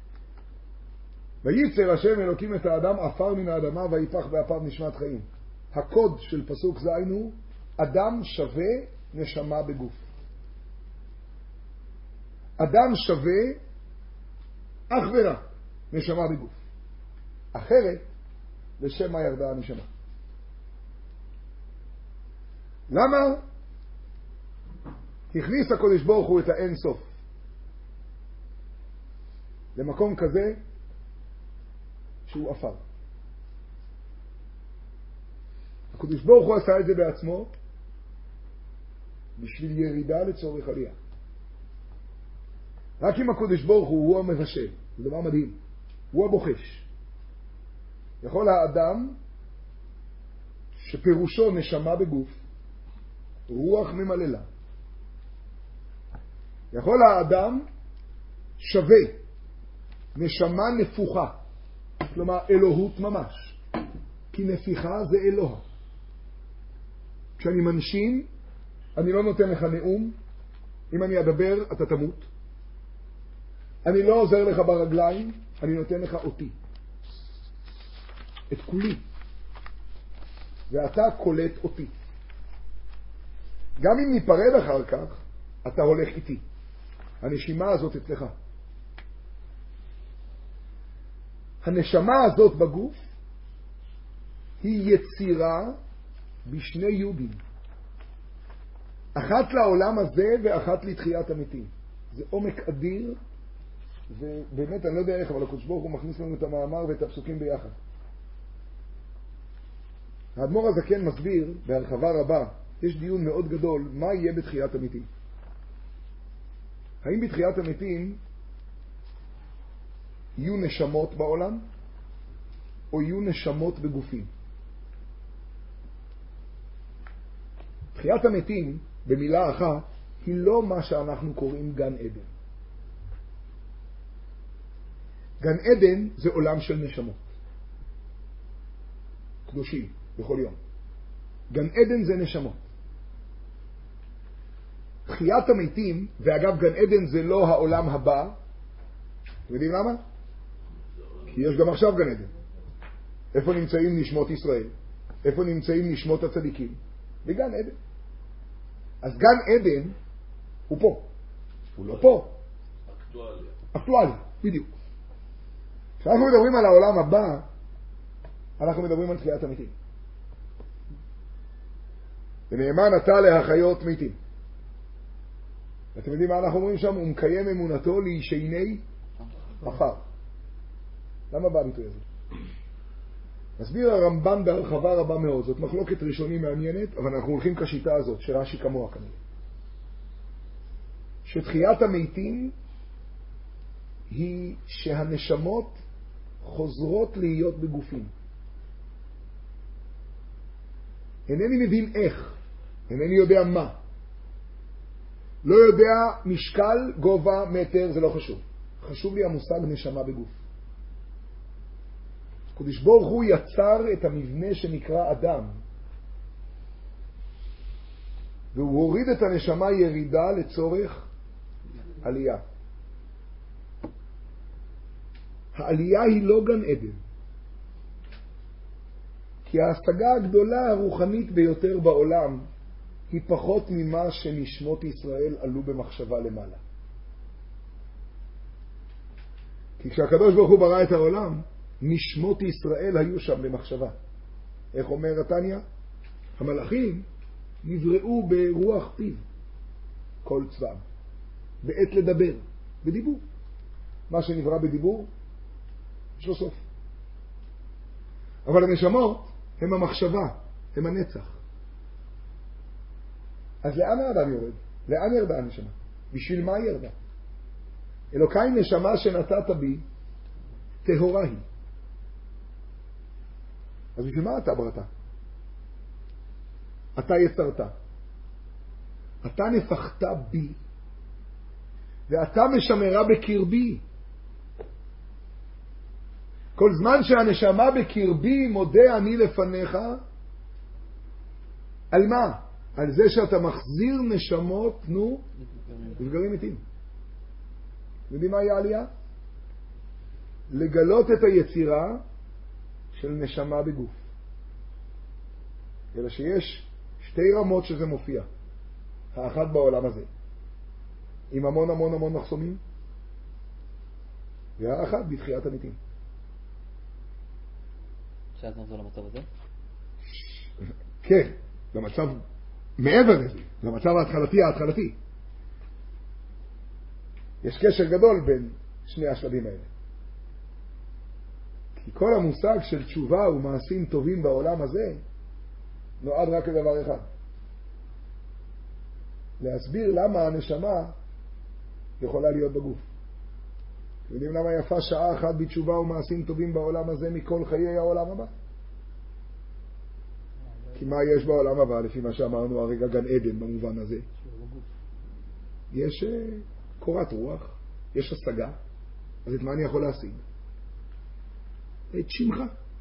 וייצר השם אלוקים את האדם עפר מן האדמה ויפח באפיו נשמת חיים. הקוד של פסוק ז' הוא אדם שווה נשמה בגוף. אדם שווה אך ורק נשמה בגוף. אחרת לשם מה ירדה הנשמה. למה? הכניס הקדוש ברוך הוא את האין סוף למקום כזה שהוא אפר. הקדוש ברוך הוא עשה את זה בעצמו בשביל ירידה לצורך עלייה. רק אם הקדוש ברוך הוא המבשל, זה דבר מדהים, הוא הבוחש. יכול האדם שפירושו נשמה בגוף, רוח ממללה. יכול האדם שווה, נשמה נפוחה, כלומר אלוהות ממש, כי נפיחה זה אלוה. כשאני מנשים, אני לא נותן לך נאום, אם אני אדבר אתה תמות. אני לא עוזר לך ברגליים, אני נותן לך אותי, את כולי, ואתה קולט אותי. גם אם ניפרד אחר כך, אתה הולך איתי. הנשימה הזאת אצלך. הנשמה הזאת בגוף היא יצירה בשני יהודים. אחת לעולם הזה ואחת לתחיית המתים. זה עומק אדיר, ובאמת אני לא יודע איך, אבל הקדוש ברוך הוא מכניס לנו את המאמר ואת הפסוקים ביחד. האדמו"ר הזקן מסביר בהרחבה רבה, יש דיון מאוד גדול, מה יהיה בתחיית המתים? האם בתחיית המתים יהיו נשמות בעולם, או יהיו נשמות בגופים? תחיית המתים, במילה אחת, היא לא מה שאנחנו קוראים גן עדן. גן עדן זה עולם של נשמות. קדושים, בכל יום. גן עדן זה נשמות. תחיית המתים, ואגב גן עדן זה לא העולם הבא, אתם יודעים למה? כי יש גם עכשיו גן עדן. איפה נמצאים נשמות ישראל? איפה נמצאים נשמות הצדיקים? בגן עדן. אז גן עדן הוא פה. הוא לא פה. אקטואלי, בדיוק. כשאנחנו מדברים על העולם הבא, אנחנו מדברים על תחיית המתים. ונאמן אתה להחיות מתים. אתם יודעים מה אנחנו אומרים שם? הוא מקיים אמונתו לישני מחר. למה בא הביטוי הזה? מסביר הרמב"ן בהרחבה רבה מאוד. זאת מחלוקת ראשונים מעניינת, אבל אנחנו הולכים כשיטה הזאת, שרש"י כמוה כנראה. שתחיית המתים היא שהנשמות חוזרות להיות בגופים. אינני מבין איך, אינני יודע מה. לא יודע משקל, גובה, מטר, זה לא חשוב. חשוב לי המושג נשמה בגוף. הקדוש ברוך הוא יצר את המבנה שנקרא אדם, והוא הוריד את הנשמה ירידה לצורך עלייה. העלייה היא לא גן עדן, כי ההשגה הגדולה הרוחנית ביותר בעולם היא פחות ממה שנשמות ישראל עלו במחשבה למעלה. כי כשהקדוש ברוך הוא ברא את העולם, נשמות ישראל היו שם במחשבה. איך אומר התניא? המלאכים נבראו ברוח פיו, כל צבאם, בעת לדבר, בדיבור. מה שנברא בדיבור, יש לו סוף. אבל הנשמות הם המחשבה, הם הנצח. אז לאן האדם יורד? לאן ירדה הנשמה? בשביל מה ירדה? אלוקי נשמה שנתת בי, טהורה היא. אז בשביל מה אתה בראת? אתה יצרת. אתה נפחת בי, ואתה משמרה בקרבי. כל זמן שהנשמה בקרבי מודה אני לפניך, על מה? על זה שאתה מחזיר נשמות, נפגרים מתים. יודעים מה היה העלייה? לגלות את היצירה של נשמה בגוף. אלא שיש שתי רמות שזה מופיע. האחת בעולם הזה, עם המון המון המון מחסומים, והאחת בתחיית המתים. שאז נחזור למצב הזה? כן, למצב מעבר לזה, למצב ההתחלתי. יש קשר גדול בין שני השלבים האלה. כי כל המושג של תשובה ומעשים טובים בעולם הזה, נועד רק לדבר אחד. להסביר למה הנשמה יכולה להיות בגוף. אתם יודעים למה יפה שעה אחת בתשובה ומעשים טובים בעולם הזה מכל חיי העולם הבא? כי מה יש בעולם הבא, לפי מה שאמרנו הרגע, גן עדן במובן הזה? יש קורת רוח, יש השגה, אז את מה אני יכול להשיג? את שמך,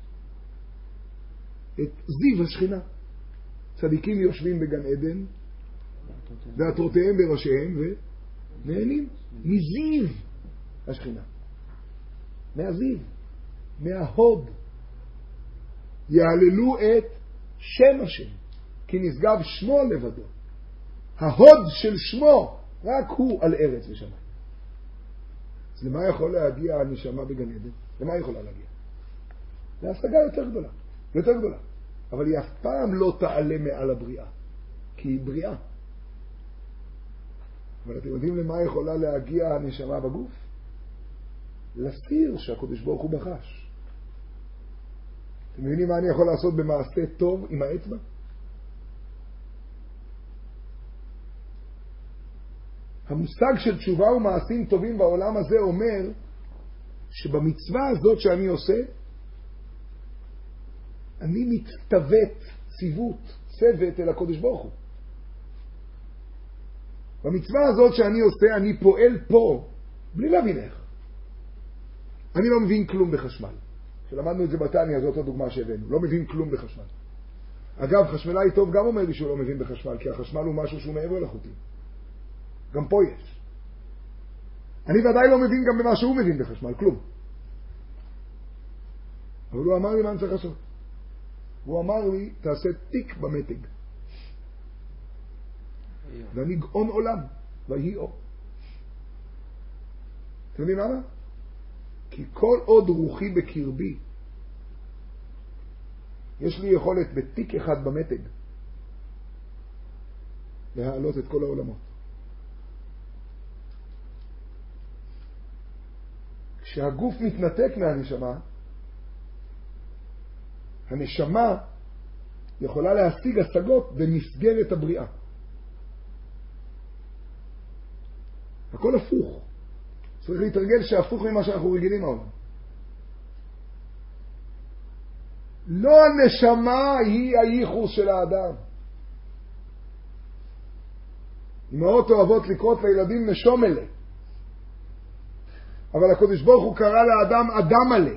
את זיו השכינה. צדיקים יושבים בגן עדן ועטרותיהם בראשיהם ונהנים מזיו השכינה, מהזיו, מההוד. יעללו את שם השם כי נשגב שמו לבדו. ההוד של שמו רק הוא על ארץ ושמיים. אז למה יכול להגיע הנשמה בגן עדן? למה היא יכולה להגיע? להשגה יותר גדולה, יותר גדולה. אבל היא אף פעם לא תעלה מעל הבריאה, כי היא בריאה. אבל אתם יודעים למה יכולה להגיע הנשמה בגוף? לסיר שהקדוש ברוך הוא בחש. אתם מבינים מה אני יכול לעשות במעשה טוב עם האצבע? המושג של תשובה ומעשים טובים בעולם הזה אומר שבמצווה הזאת שאני עושה אני מצטוות צוות אל הקדוש ברוך הוא. במצווה הזאת שאני עושה אני פועל פה בלי להבין איך. אני לא מבין כלום בחשמל. כשלמדנו את זה בתניא, זאת הדוגמה שהבאנו. לא מבין כלום בחשמל. אגב, חשמלאי טוב גם אומר לי שהוא לא מבין בחשמל, כי החשמל הוא משהו שהוא מעבר לחוטים. גם פה יש. אני ודאי לא מבין גם במה שהוא מבין בחשמל, כלום. אבל הוא אמר לי מה אני צריך לעשות. הוא אמר לי, תעשה תיק במתג. ואני גאון עולם, ויהי אור. אתם יודעים למה? כי כל עוד רוחי בקרבי, יש לי יכולת בתיק אחד במתג להעלות את כל העולמות. כשהגוף מתנתק מהנשמה, הנשמה יכולה להשיג השגות במסגרת הבריאה. הכל הפוך. צריך להתרגל שהפוך ממה שאנחנו רגילים העולם. לא הנשמה היא הייחוס של האדם. אמהות אוהבות לקרוא לילדים נשומלה. אבל הקדוש ברוך הוא קרא לאדם אדם מלא.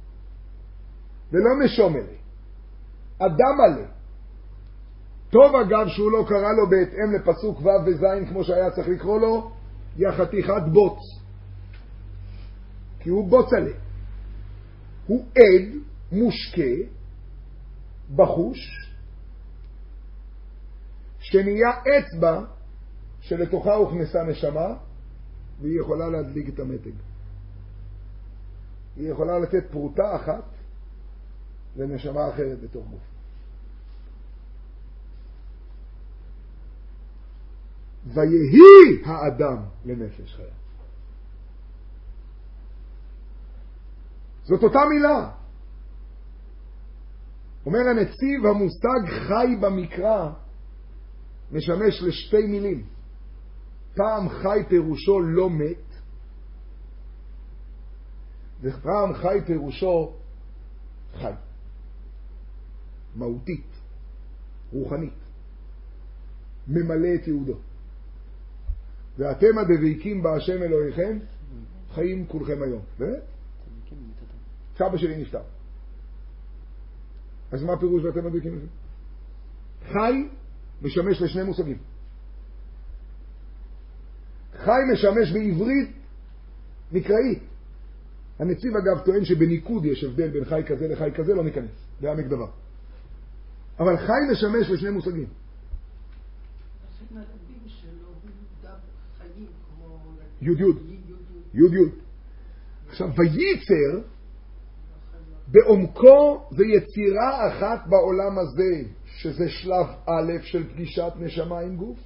ולא נשומלה. אדם מלא. טוב אגב שהוא לא קרא לו בהתאם לפסוק ו' וז' כמו שהיה צריך לקרוא לו, יא חתיכת בוץ. כי הוא בוצלה. הוא עד מושקה בחוש שנהיה אצבע שלתוכה הוכנסה נשמה והיא יכולה להדליק את המתג. היא יכולה לתת פרוטה אחת לנשמה אחרת בתוך גוף. ויהי האדם לנפש חיה. זאת אותה מילה. אומר הנציב, המושג חי במקרא משמש לשתי מילים. פעם חי פירושו לא מת, ופעם חי פירושו חי. מהותית, רוחנית. ממלא את יהודו. ואתם הדבקים בהשם אלוהיכם, חיים כולכם היום. באמת? סבא שלי נפטר. אז מה הפירוש ואתם הדבקים לזה? חי משמש לשני מושגים. חי משמש בעברית מקראית. הנציב אגב טוען שבניקוד יש הבדל בין חי כזה לחי כזה, לא ניכנס, בעמק דבר. אבל חי משמש לשני מושגים. יוד יוד. יוד יוד. עכשיו, וייצר, בעומקו זה יצירה אחת בעולם הזה, שזה שלב א' של פגישת נשמה עם גוף,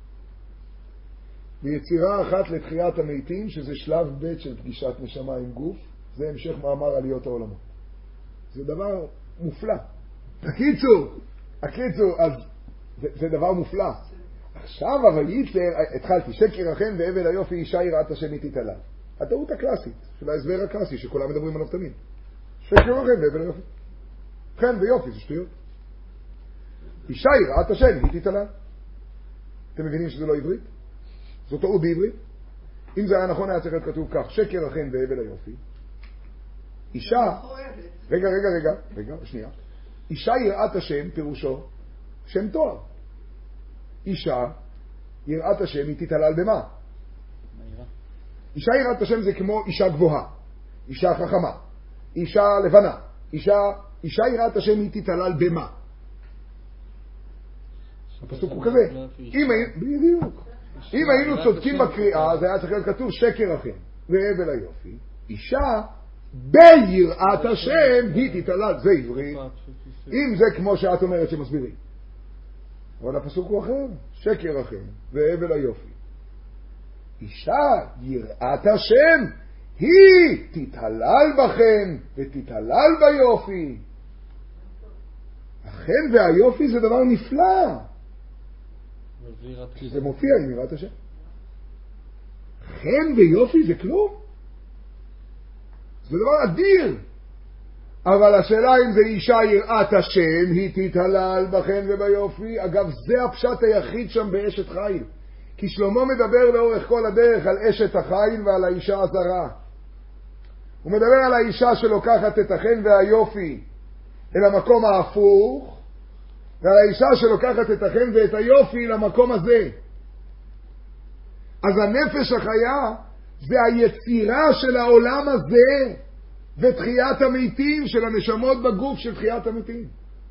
ויצירה אחת לתחיית המתים, שזה שלב ב' של פגישת נשמה עם גוף, זה המשך מאמר עליות העולמות. זה דבר מופלא. בקיצור, הקיצור, אז זה דבר מופלא. עכשיו וייצר, התחלתי, שקר החן והבל היופי אישה יראת השם איתית עליו. הטעות הקלאסית, של ההסבר הקלאסי, שכולם מדברים עליו תמיד. שקר החן והבל היופי. חן ויופי, זה שטויות. אישה יראת השם איתית עליו. אתם מבינים שזה לא עברית? זו טעות בעברית? אם זה היה נכון, היה צריך להיות כתוב כך, שקר החן והבל היופי. אישה, רגע, שנייה. אישה יראת השם, פירושו, שם תואר. אישה, יראת השם, היא תתעלל במה? אישה יראת השם זה כמו אישה גבוהה, אישה חכמה, אישה לבנה, אישה יראת השם היא תתעלל במה? הפסוק הוא כזה. אם היינו צודקים בקריאה, זה היה צריך להיות כתוב שקר החן והבל היופי. אישה ביראת השם היא תתעלל, זה עברית. אם זה כמו שאת אומרת שמסבירים. אבל הפסוק הוא אחר, שקר החן והבל היופי. אישה יראת השם היא תתהלל בכן ותתהלל ביופי. החן והיופי זה דבר נפלא. זה מופיע עם יראת השם. חן ויופי זה כלום. זה דבר אדיר. אבל השאלה אם זה אישה יראת השם, היא תתהלל בכן וביופי. אגב, זה הפשט היחיד שם באשת חיל. כי שלמה מדבר לאורך כל הדרך על אשת החיל ועל האישה הזרה. הוא מדבר על האישה שלוקחת את החן והיופי אל המקום ההפוך, ועל האישה שלוקחת את החן ואת היופי למקום הזה. אז הנפש החיה זה היצירה של העולם הזה, ותחיית המתים של הנשמות בגוף של תחיית המתים.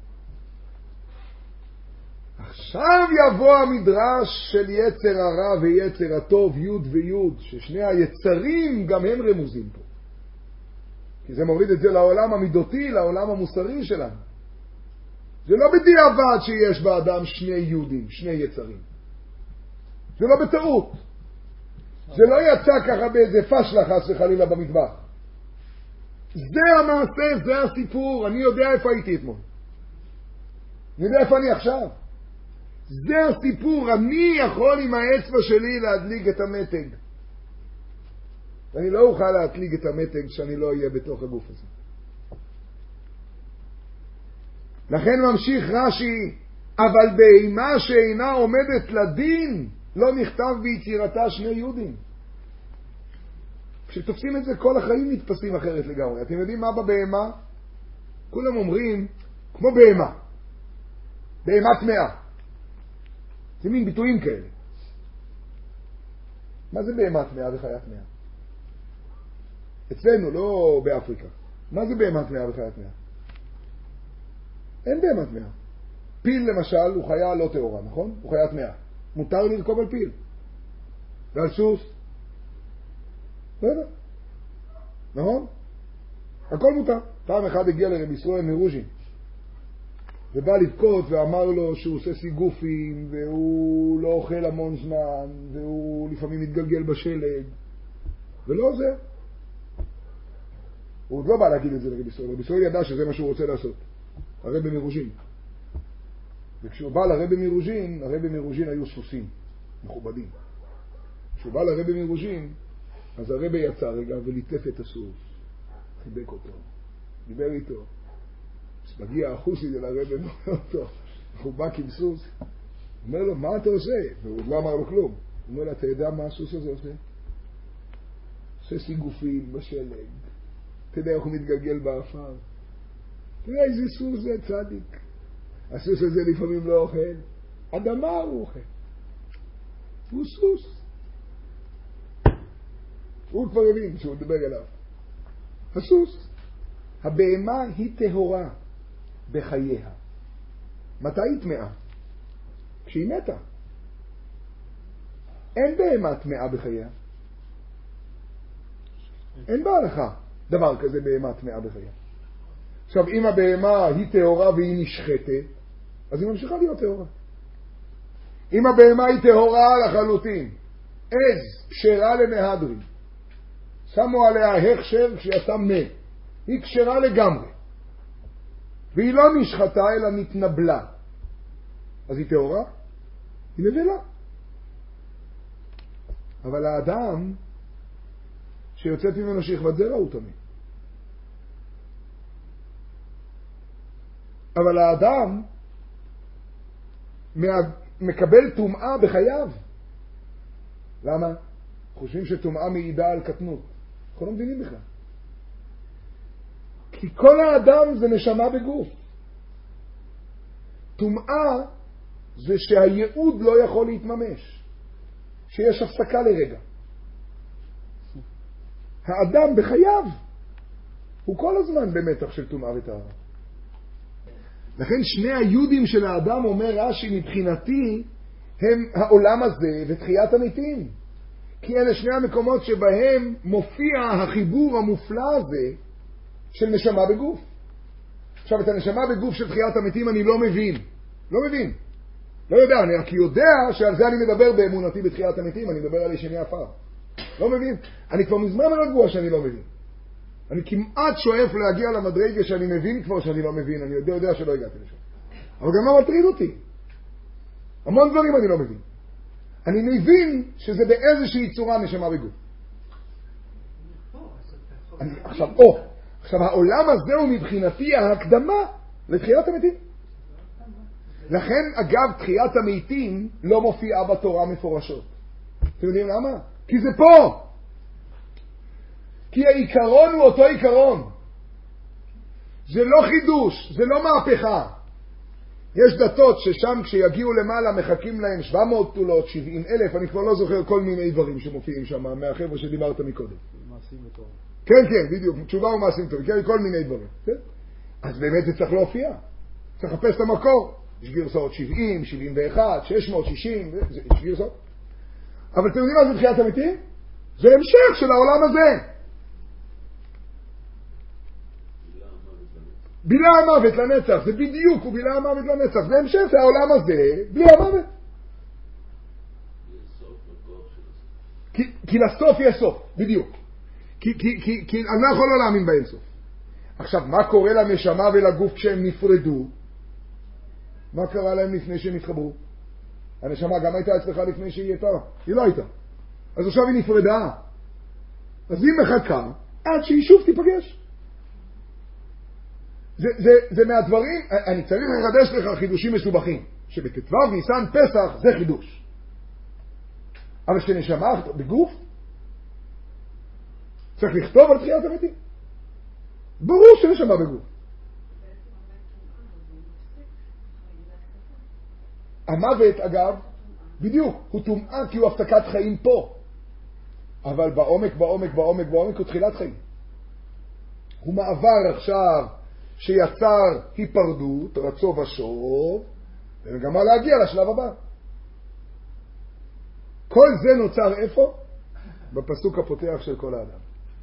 עכשיו יבוא המדרש של יצר הרע ויצר הטוב, י' וי', ששני היצרים גם הם רמוזים פה. כי זה מוריד את זה לעולם המידותי, לעולם המוסרי שלנו. זה לא בדיעבד שיש באדם שני יהודים, שני יצרים. זה לא בטעות. זה לא יצא ככה באיזה פשלה חס וחלילה במטבח. זה המעשה, זה הסיפור. אני יודע איפה הייתי אתמול. אני יודע איפה אני עכשיו. זה הסיפור. אני יכול עם האצבע שלי להדליק את המתג. ואני לא אוכל להדליק את המתג שאני לא אהיה בתוך הגוף הזה. לכן ממשיך רש"י, אבל בהמה שאינה עומדת לדין לא נכתב ביצירתה שני יהודים. כשתופסים את זה כל החיים נתפסים אחרת לגמרי. אתם יודעים מה בבהמה? כולם אומרים כמו בהמה, בהמה טמאה. זה מין ביטויים כאלה. מה זה בהמה טמאה וחיה טמאה? אצלנו, לא באפריקה. מה זה בהמה טמאה וחיה טמאה? אין בהמה טמאה. פיל למשל הוא חיה לא טהורה, נכון? הוא חיה טמאה. מותר לרכוב על פיל. ועל סוס? לא יודע. נכון? הכל מותר. פעם אחד הגיע לרבי ישראל מרוז'ין ובא לבכות ואמר לו שהוא עושה סיגופים והוא לא אוכל המון זמן והוא לפעמים מתגלגל בשלג ולא עוזר. הוא עוד לא בא להגיד את זה לרבי ישראל. רבי ישראל ידע שזה מה שהוא רוצה לעשות. הרבי מרוז'ין. וכשהוא בא לרבי מרוז'ין, הרבי מרוז'ין היו סוסים מכובדים. כשהוא בא לרבי מרוז'ין, אז הרבי יצא רגע וליטף את הסוס, חיבק אותו, דיבר איתו. אז מגיע החוסי של הרבי ואומר אותו, הוא בא עם סוס, אומר לו, מה אתה עושה? והוא לא אמר לו כלום. הוא אומר לו, אתה יודע מה הסוס הזה עושה? עושה סיגופים בשלג. אתה יודע איך הוא מתגלגל באפר. תראה איזה סוס זה צדיק. הסוס הזה לפעמים לא אוכל. אדמה הוא אוכל. הוא סוס. הוא כבר הבין שהוא מדבר אליו. הסוס. הבהמה היא טהורה בחייה. מתי היא טמאה? כשהיא מתה. אין בהמה טמאה בחייה. אין בהלכה דבר כזה בהמה טמאה בחייה. עכשיו, אם הבהמה היא טהורה והיא נשחטת, אז היא ממשיכה להיות טהורה. אם הבהמה היא טהורה לחלוטין, עז, כשרה למהדרין, שמו עליה הכשר כשיצא מת, היא כשרה לגמרי. והיא לא נשחטה אלא נתנבלה. אז היא טהורה? היא נבלה. אבל האדם שיוצאת ממנו שכבת זרע הוא טמא. אבל האדם מקבל טומאה בחייו. למה? חושבים שטומאה מעידה על קטנות. אנחנו לא מבינים בכלל. כי כל האדם זה נשמה בגוף. טומאה זה שהייעוד לא יכול להתממש. שיש הפסקה לרגע. האדם בחייו הוא כל הזמן במתח של טומאה וטהרה. לכן שני היהודים של האדם, אומר רש"י, מבחינתי הם העולם הזה ותחיית המתים. כי אלה שני המקומות שבהם מופיע החיבור המופלא הזה של נשמה בגוף. עכשיו, את הנשמה בגוף של תחיית המתים אני לא מבין. לא יודע, אני רק יודע שעל זה אני מדבר באמונתי בתחיית המתים, אני מדבר על ישני עפר. לא מבין. אני כבר מזמן רגוע שאני לא מבין. אני כמעט שואף להגיע למדרגה שאני מבין כבר שאני לא מבין. אני יודע שלא הגעתי לשם. אבל גם מה מטריד אותי? המון דברים אני לא מבין. אני מבין שזה באיזושהי צורה נשמה בגוף. עכשיו העולם הזה הוא מבחינתי ההקדמה לתחיית המתים. לכן אגב תחיית המתים לא מופיעה בתורה מפורשות. אתם יודעים למה? כי זה פה. כי העיקרון הוא אותו עיקרון. זה לא חידוש, זה לא מהפכה. יש דתות ששם כשיגיעו למעלה מחכים להם 700 תולות, 70,000, אני כבר לא זוכר כל מיני דברים שמופיעים שם, מהחבר'ה שדיברת מקודם. מעשים וטוב. כן, בדיוק, תשובה ומעשים טוב, כן, כל מיני דברים. כן? אז באמת זה צריך להופיע. צריך לחפש את המקור. יש גרסאות 70, 71, 660, יש גרסאות. אבל אתם יודעים מה זה תחיית המתים? זה המשך של העולם הזה. בילה המוות לנצח, זה בדיוק, הוא בילה המוות לנצח, זה המשך של העולם הזה, בלי המוות. כי לסוף יש סוף, בדיוק. כי אני לא יכול לא להאמין באינסוף. עכשיו, מה קורה לנשמה ולגוף כשהם נפרדו? מה קרה להם לפני שהם התחברו? הנשמה גם הייתה אצלך לפני שהיא הייתה? היא לא הייתה. אז עכשיו היא נפרדה. אז היא מחכה עד שהיא שוב תיפגש. זה מהדברים, אני צריך לחדש לך חידושים מסובכים, שבכתב ניסן פסח זה חידוש. אבל כשנשמה בגוף, צריך לכתוב על תחיית המתים. ברור שנשמה בגוף. המוות, אגב, בדיוק, הוא טומאה כי הוא הפסקת חיים פה. אבל בעומק הוא תחילת חיים. הוא מעבר עכשיו שיצר היפרדות, רצו ושוב, וגם מה להגיע לשלב הבא. כל זה נוצר איפה? בפסוק הפותח של כל האדם.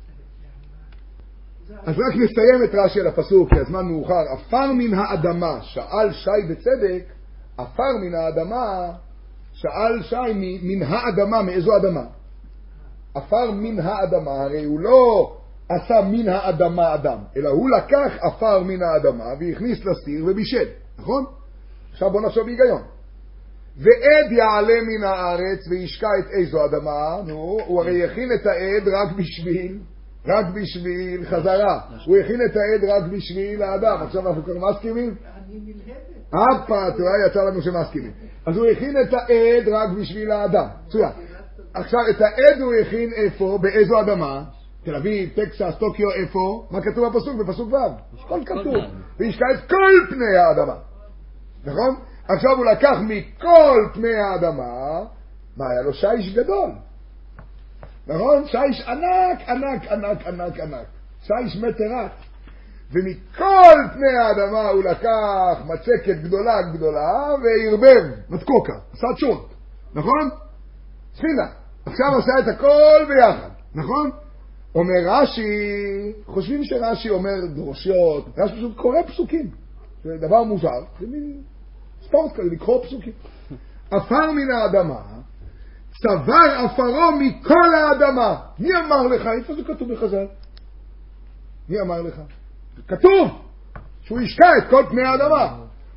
אז רק נסיים את רש"י על הפסוק, כי הזמן מאוחר. עפר מן האדמה, שאל שי בצדק, עפר מן האדמה, שאל שי מן האדמה, מאיזו אדמה? עפר מן האדמה, הרי הוא לא עשה מן האדמה אדם, אלא הוא לקח עפר מן האדמה והכניס לסיר ובישל, נכון? עכשיו בוא נחשוב בהיגיון. ועד יעלה מן הארץ וישקע את איזו אדמה, הוא הרי יכין את העד רק בשביל חזרה. הוא הכין את העד רק בשביל האדם. עכשיו אנחנו כבר מסכימים? אני נלהבת. תראה, יצא לנו שמסכימים. אז הוא הכין את העד רק בשביל האדם. מצוין. עכשיו את העד הוא הכין איפה? באיזו אדמה? תל אביב, טקסס, טוקיו, איפה? מה כתוב בפסוק? בפסוק ו'. הכל כתוב. וישקע את כל פני האדמה. נכון? עכשיו הוא לקח מכל פני האדמה, מה היה לו? שיש גדול. נכון? שיש ענק. שיש מטרת. ומכל פני האדמה הוא לקח מצקת גדולה והרבב, מתקוקה, עשה צ'וט. נכון? ספינה. עכשיו עשה את הכל ביחד. נכון? אומר רש"י, חושבים שרש"י אומר דרושות, רש"י פשוט קורא פסוקים. זה דבר מוזר, זה מין ספורט כזה, לקרוא פסוקים. עפר מן האדמה, צבר עפרו מכל האדמה. מי אמר לך? איפה זה כתוב בחז"ל? מי אמר לך? כתוב שהוא ישקע את כל פני האדמה.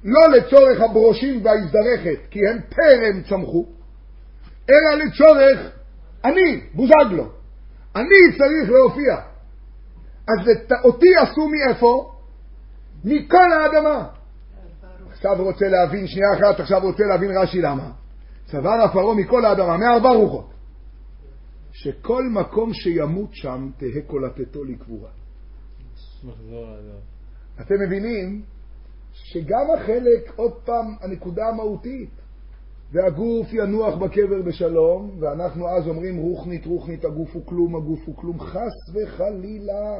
לא לצורך הברושים וההזדרכת, כי הם טרם צמחו, אלא לצורך אני, בוזגלו. אני צריך להופיע. אז אותי עשו מאיפה? מכל האדמה. עכשיו רוצה להבין, שנייה אחת, עכשיו רוצה להבין רש"י למה. צבר הפרעה מכל האדמה, מארבע רוחות. שכל מקום שימות שם תהא קולתתו לקבורה. אתם מבינים שגם החלק, עוד פעם, הנקודה המהותית, והגוף ינוח בקבר בשלום, ואנחנו אז אומרים רוחנית, רוחנית, הגוף הוא כלום, הגוף הוא כלום, חס וחלילה.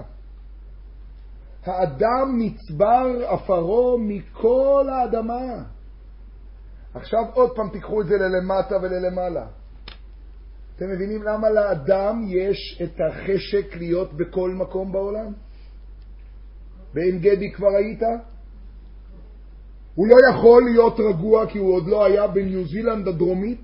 האדם נצבר אפרו מכל האדמה. עכשיו עוד פעם תיקחו את זה ללמטה וללמעלה. אתם מבינים למה לאדם יש את החשק להיות בכל מקום בעולם? בעין גדי כבר היית? הוא לא יכול להיות רגוע כי הוא עוד לא היה בניו זילנד הדרומית?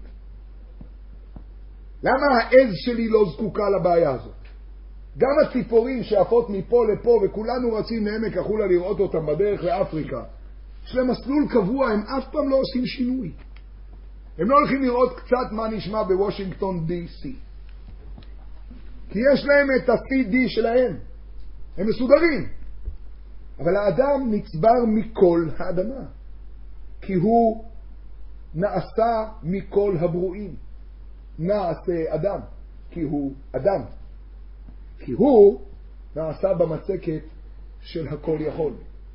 למה העז שלי לא זקוקה לבעיה הזאת? גם הציפורים שעפות מפה לפה וכולנו רצים מעמק החולה לראות אותם בדרך לאפריקה, יש להם מסלול קבוע, הם אף פעם לא עושים שינוי. הם לא הולכים לראות קצת מה נשמע בוושינגטון DC, כי יש להם את ה-CD שלהם, הם מסודרים. אבל האדם נצבר מכל האדמה, כי הוא נעשה מכל הברואים. נעשה אדם, כי הוא אדם, כי הוא נעשה במצקת של הכל יכול.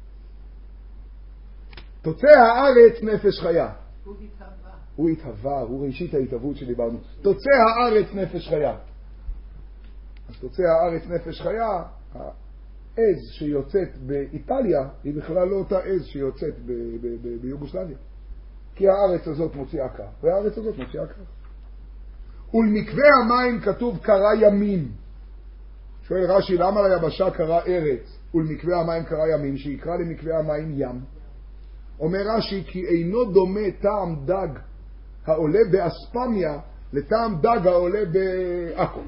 תוצא הארץ נפש חיה. הוא התהווה, הוא ראשית ההתהוות שדיברנו. תוצא הארץ נפש חיה. אז תוצא הארץ נפש חיה, העז שיוצאת באיטליה היא בכלל לא אותה עז שיוצאת ביוגוסלביה. כי הארץ הזאת מוציאה כך, והארץ הזאת מוציאה כך. ולמקווה המים כתוב קרא ימים. שואל רש"י, למה ליבשה קרא ארץ ולמקווה המים קרא ימים? שיקרא למקווה המים ים. אומר רש"י, כי אינו דומה טעם דג העולה באספמיה לטעם דג העולה בעכו.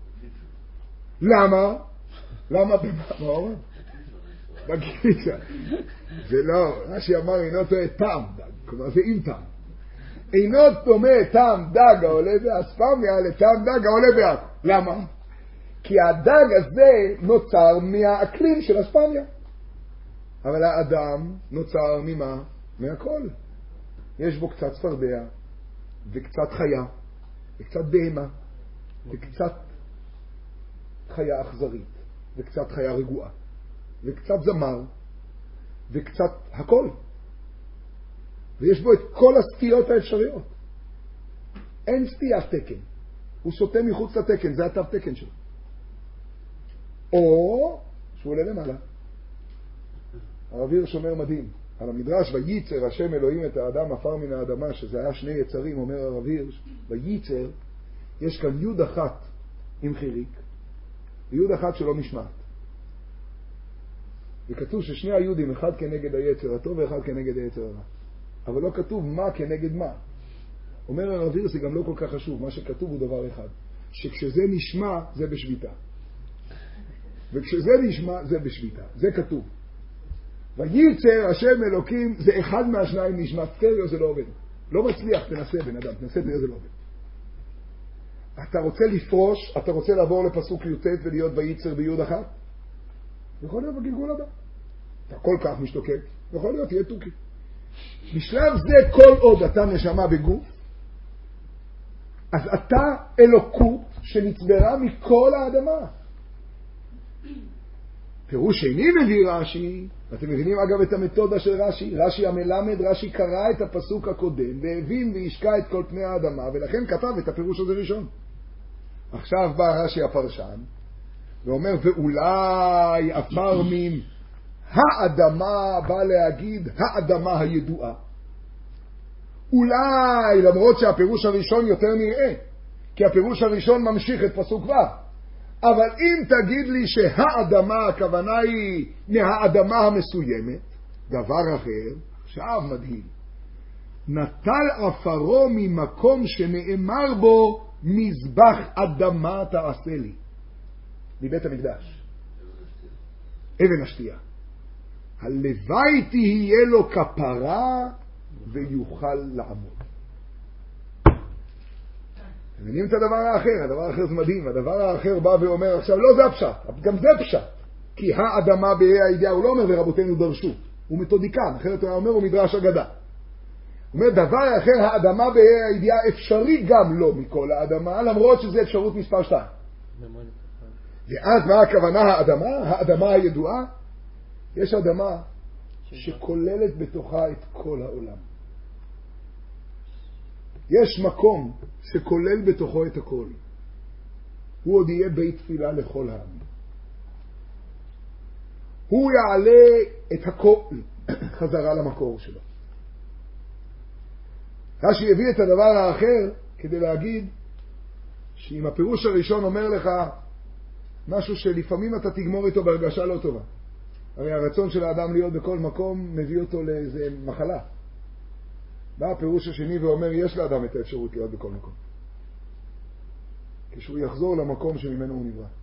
למה? למה? מה אומר? בגישה. זה לא, רש"י אמר אינו טועה טעם דג, כלומר זה עם טעם. אינו דומה טעם דג העולה באספמיה לטעם דג העולה בעכו. למה? כי הדג הזה נוצר מהאקלים של אספמיה. אבל האדם נוצר ממה? מהכל. יש בו קצת צפרדע, וקצת חיה, וקצת בהמה, וקצת חיה אכזרית, וקצת חיה רגועה, וקצת זמר, וקצת הכל. ויש בו את כל הסטיות האפשריות. אין סטיית תקן. הוא סוטה מחוץ לתקן, זה התו תקן שלו. או שהוא עולה למעלה. הרב הירש אומר מדהים, על המדרש, וייצר השם אלוהים את האדם עפר מן האדמה, שזה היה שני יצרים, אומר הרב הירש, וייצר, יש כאן יוד אחת עם חיריק, ויוד אחת שלא נשמעת. וכתוב ששני היודים, אחד כנגד היצר הטוב ואחד כנגד היצר הרע. אבל לא כתוב מה כנגד מה. אומר הרב הירש, זה גם לא כל כך חשוב, מה שכתוב הוא דבר אחד, שכשזה נשמע זה בשביטה. וכשזה נשמע זה בשביטה, זה כתוב. וייצר השם אלוקים, זה אחד מהשניים נשמע, סטריאו זה לא עובד. לא מצליח, תנסה בן אדם, תנסה תראה זה לא עובד. אתה רוצה לפרוש, אתה רוצה לעבור לפסוק י"ט ולהיות וייצר ביוד אחת? יכול להיות בגלגול הבא. אתה כל כך משתוקק, יכול להיות, תהיה תוקי. בשלב זה כל עוד אתה נשמה בגוף, אז אתה אלוקות שנצברה מכל האדמה. פירוש שני מביא רש"י, אתם מבינים אגב את המתודה של רש"י, רש"י המלמד, רש"י קרא את הפסוק הקודם והבין והשקע את כל פני האדמה, ולכן כתב את הפירוש הזה ראשון. עכשיו בא רש"י הפרשן ואומר, ואולי עפר מן האדמה, בא להגיד האדמה הידועה. אולי, למרות שהפירוש הראשון יותר נראה, כי הפירוש הראשון ממשיך את פסוק ו', אבל אם תגיד לי שהאדמה, הכוונה היא מהאדמה המסוימת, דבר אחר, עכשיו מדהים, נטל עפרו ממקום שנאמר בו מזבח אדמה תעשה לי, מבית המקדש, אבן השתייה. הלוואי תהיה לו כפרה ויוכל לעמוד. אתם מבינים את הדבר האחר? הדבר האחר זה מדהים. הדבר האחר בא ואומר עכשיו, לא זה הפשט, גם זה פשט. כי האדמה בה"א הידיעה, הוא לא אומר ורבותינו דרשו, הוא מתודיקן, אחרת הוא אומר הוא מדרש אגדה. הוא אומר דבר אחר, האדמה בה"א הידיעה אפשרי גם לא מכל האדמה, למרות שזה אפשרות מספר 2. ואז מה הכוונה האדמה? האדמה הידועה, יש אדמה שכוללת בתוכה את כל העולם. יש מקום שכולל בתוכו את הכל. הוא עוד יהיה בית תפילה לכל העמים. הוא יעלה את הכל חזרה למקור שלו. רש"י הביא את הדבר האחר כדי להגיד שאם הפירוש הראשון אומר לך משהו שלפעמים אתה תגמור איתו בהרגשה לא טובה. הרי הרצון של האדם להיות בכל מקום מביא אותו לאיזה מחלה. בא הפירוש השני ואומר יש לאדם את האפשרות להיות בכל מקום. כשהוא יחזור למקום שממנו הוא נברא.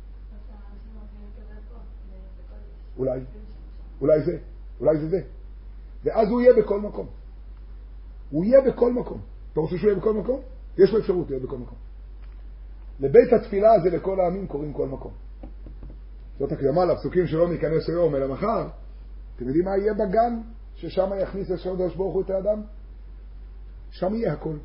אולי זה. ואז הוא יהיה בכל מקום. הוא יהיה בכל מקום. אתה רוצה שהוא יהיה בכל מקום? יש לו אפשרות להיות בכל מקום. לבית התפילה הזה לכל העמים קוראים כל מקום. זאת הקדמה לפסוקים שלא ניכנס היום אלא מחר. אתם יודעים מה יהיה בגן ששם יכניס את הקדוש ברוך הוא את האדם? שם יהיה הכל.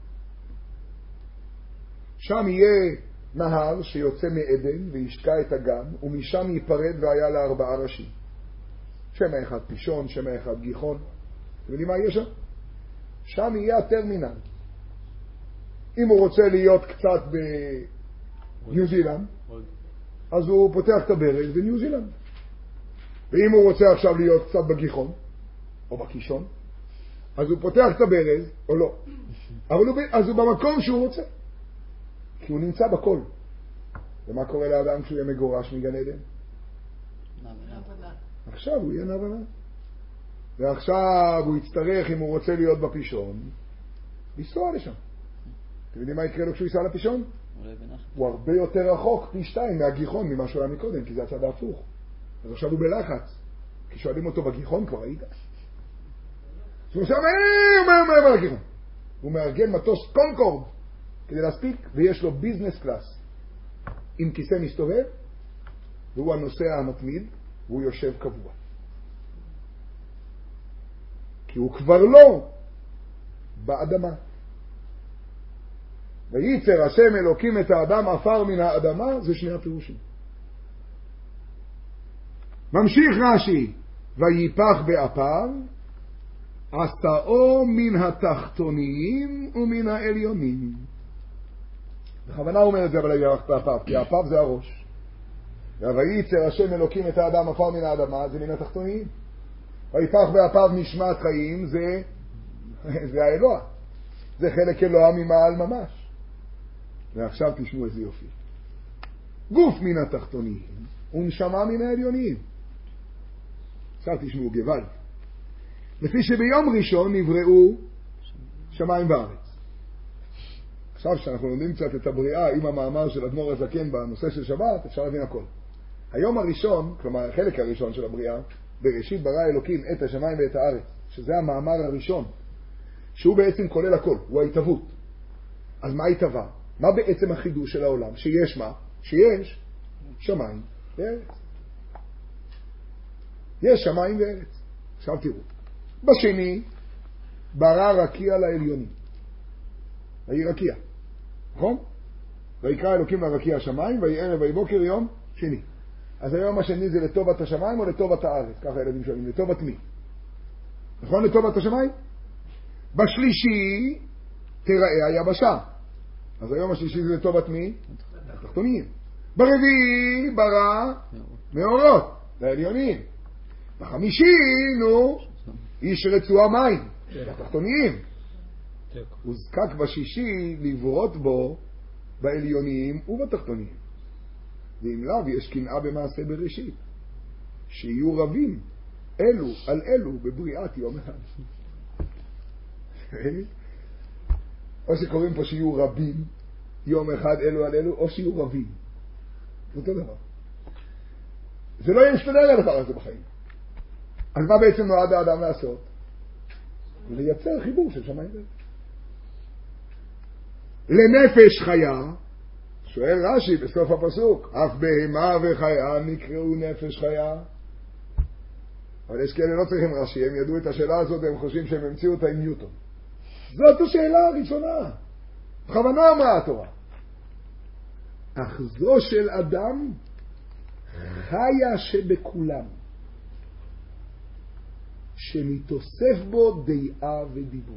שם יהיה נהר שיוצא מעדן וישקע את הגן, ומשם ייפרד והיה לה 4 ראשים. שם אחד פישון, שם אחד גיחון. אתם יודעים מה יהיה שם? שם יהיה הטרמינל. אם הוא רוצה להיות קצת בניו זילנד, אז הוא פותח את הברז בניו זילנד. ואם הוא רוצה עכשיו להיות קצת בגיחון, או בקישון, אז הוא פותח את הברז, או לא. אבל אז הוא במקום שהוא רוצה. כי הוא נמצא בכל. ומה קורה לאדם כשהוא יהיה מגורש מגן עדן? עכשיו הוא יהיה נבנה. ועכשיו הוא יצטרך, אם הוא רוצה להיות בפישון, לנסוע לשם. אתם יודעים מה יקרה לו כשהוא ייסע לפישון? הוא הרבה יותר רחוק פי 2 מהגיחון ממה שהוא היה מקודם, כי זה הצד ההפוך. אז עכשיו הוא בלחץ. כי שואלים אותו בגיחון כבר היית? אז הוא אומר לגיחון. הוא מארגן מטוס קונקורד כדי להספיק, ויש לו ביזנס קלאס עם כיסא מסתובב, והוא הנוסע המתמיד, והוא יושב קבוע. כי הוא כבר לא באדמה. וייצר השם אלוקים את האדם עפר מן האדמה, זה שני הפירושים. ממשיך רש"י, ויפח באפיו, עשאו מן התחתוניים ומן העליונים. בכוונה הוא אומר את זה, אבל יפח באפיו, כי האפיו זה הראש. וייצר השם אלוקים את האדם עפר מן האדמה, זה מן התחתוניים. ויפח באפיו נשמת חיים, זה האלוה. זה חלק אלוה ממעל ממש. ועכשיו תשמעו איזה יופי. גוף מן התחתוניים ונשמה מן העליונים. עכשיו תשמעו גבל. לפי שביום ראשון נבראו שמיים וארץ. עכשיו שאנחנו לומדים קצת את הבריאה עם המאמר של אדמו"ר הזקן בנושא של שבת, אפשר להבין הכל. היום הראשון, כלומר החלק הראשון של הבריאה, בראשית ברא אלוקים את השמיים ואת הארץ, שזה המאמר הראשון, שהוא בעצם כולל הכל, הוא ההתהוות. אז מה ההתהווה? מה בעצם החידוש של העולם? שיש מה? שיש שמיים וארץ. יש שמיים וארץ. עכשיו תראו. בשני, ברא רקיע לעליונים. ויהי רקיע. נכון? ויקרא אלוקים לרקיע שמיים, ויהי ערב ויהי בוקר יום שני. אז היום השני זה לטובת השמיים או לטובת הארץ? ככה הילדים שואלים. לטובת מי? נכון? לטובת השמיים? בשלישי תראה היבשה. אז היום השלישי זה לטובת מי? התחתונים. ברביעי ברא מאורות לעליונים. בחמישי איש רצוע מים לתחתונים. הוזקק בשישי לברות בו בעליונים ובתחתונים. ואם לאו יש קנאה במעשה בראשית, שיהיו רבים אלו על אלו בבריאת יום אחד. או שקוראים פה שיהיו רבים יום אחד אלו על אלו, או שיהיו רבים. זה אותו דבר. זה לא יהיה מסתדר הדבר הזה בחיים. אז מה בעצם נועד האדם לעשות? לייצר חיבור של שמיים וארץ. לנפש חיה, שואל רש"י בסוף הפסוק, אף בהמה וחיה נקראו נפש חיה. אבל יש כאלה לא צריכים רש"י, הם ידעו את השאלה הזאת, הם חושבים שהם המציאו אותה עם ניוטון. זאת השאלה הראשונה. בכוונה אמרה התורה. אך זו של אדם חיה שבכולם, שמתוסף בו דעה ודיבור.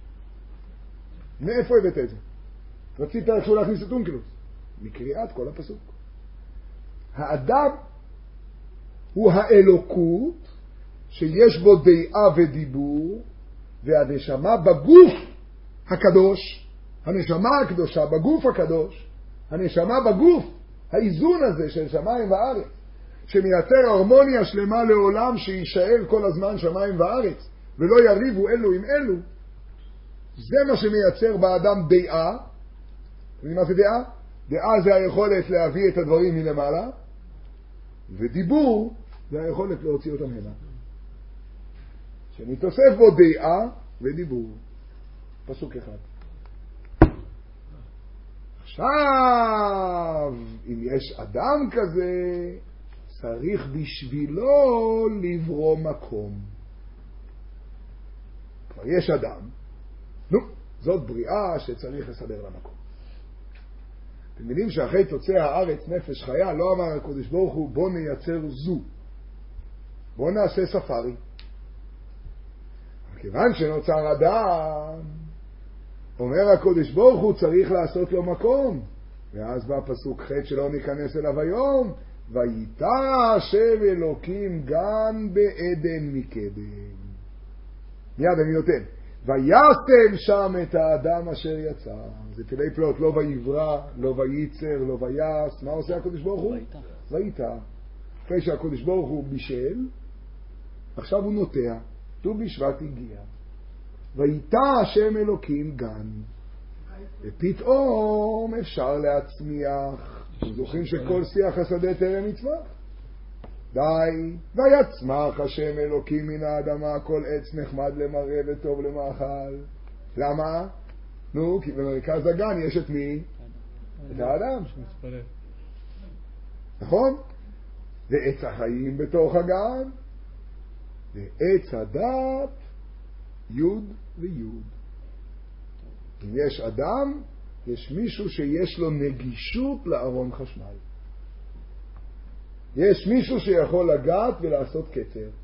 מאיפה הבאת את זה? רצית איכשהו להכניס את אונקלוס. מקריאת כל הפסוק. האדם הוא האלוקות שיש בו דעה ודיבור, והנשמה בגוף הקדוש, הנשמה הקדושה בגוף הקדוש, הנשמה בגוף, האיזון הזה של שמיים וארץ, שמייצר הרמוניה שלמה לעולם שישאר כל הזמן שמיים וארץ, ולא יריבו אלו עם אלו, זה מה שמייצר באדם דעה. אתם יודעים מה זה דעה? דעה זה היכולת להביא את הדברים מלמעלה, ודיבור זה היכולת להוציא אותם הנה. שמתוסף בו דעה ודיבור. פסוק אחד. עכשיו, אם יש אדם כזה, צריך בשבילו לברוא מקום. כבר יש אדם, זאת בריאה שצריך לסדר למקום. אתם מבינים שאחרי תוצא הארץ נפש חיה, לא אמר הקדוש ברוך הוא בוא נייצר זו, בוא נעשה ספארי. כיוון שנוצר אדם, אומר הקדוש ברוך הוא צריך לעשות לו מקום. ואז בא פסוק ח' שלא ניכנס אליו היום, ויטע השם אלוקים גן בעדן מקדם. מיד אני נותן. וישם שם את האדם אשר יצא. זה פלאי פלאות, לא ויברא, לא וייצר, לא וייס. מה עושה הקדוש ברוך הוא? ויטע. אחרי שהקדוש ברוך הוא בישל, עכשיו הוא נוטע. ט"ו בשבט הגיע. ויטע השם אלוקים גן. ופתאום אפשר להצמיח. אתם זוכרים שכל שיח השדה טרם יצמח? די. ויצמח השם אלוקים מן האדמה כל עץ נחמד למראה וטוב למאכל. למה? נו, כי במרכז הגן יש את מי? את האדם. נכון? ועץ החיים בתוך הגן. ועץ הדת יוד ויוד. אם יש אדם, יש מישהו שיש לו נגישות לארון חשמל. יש מישהו שיכול לגעת ולעשות קצר.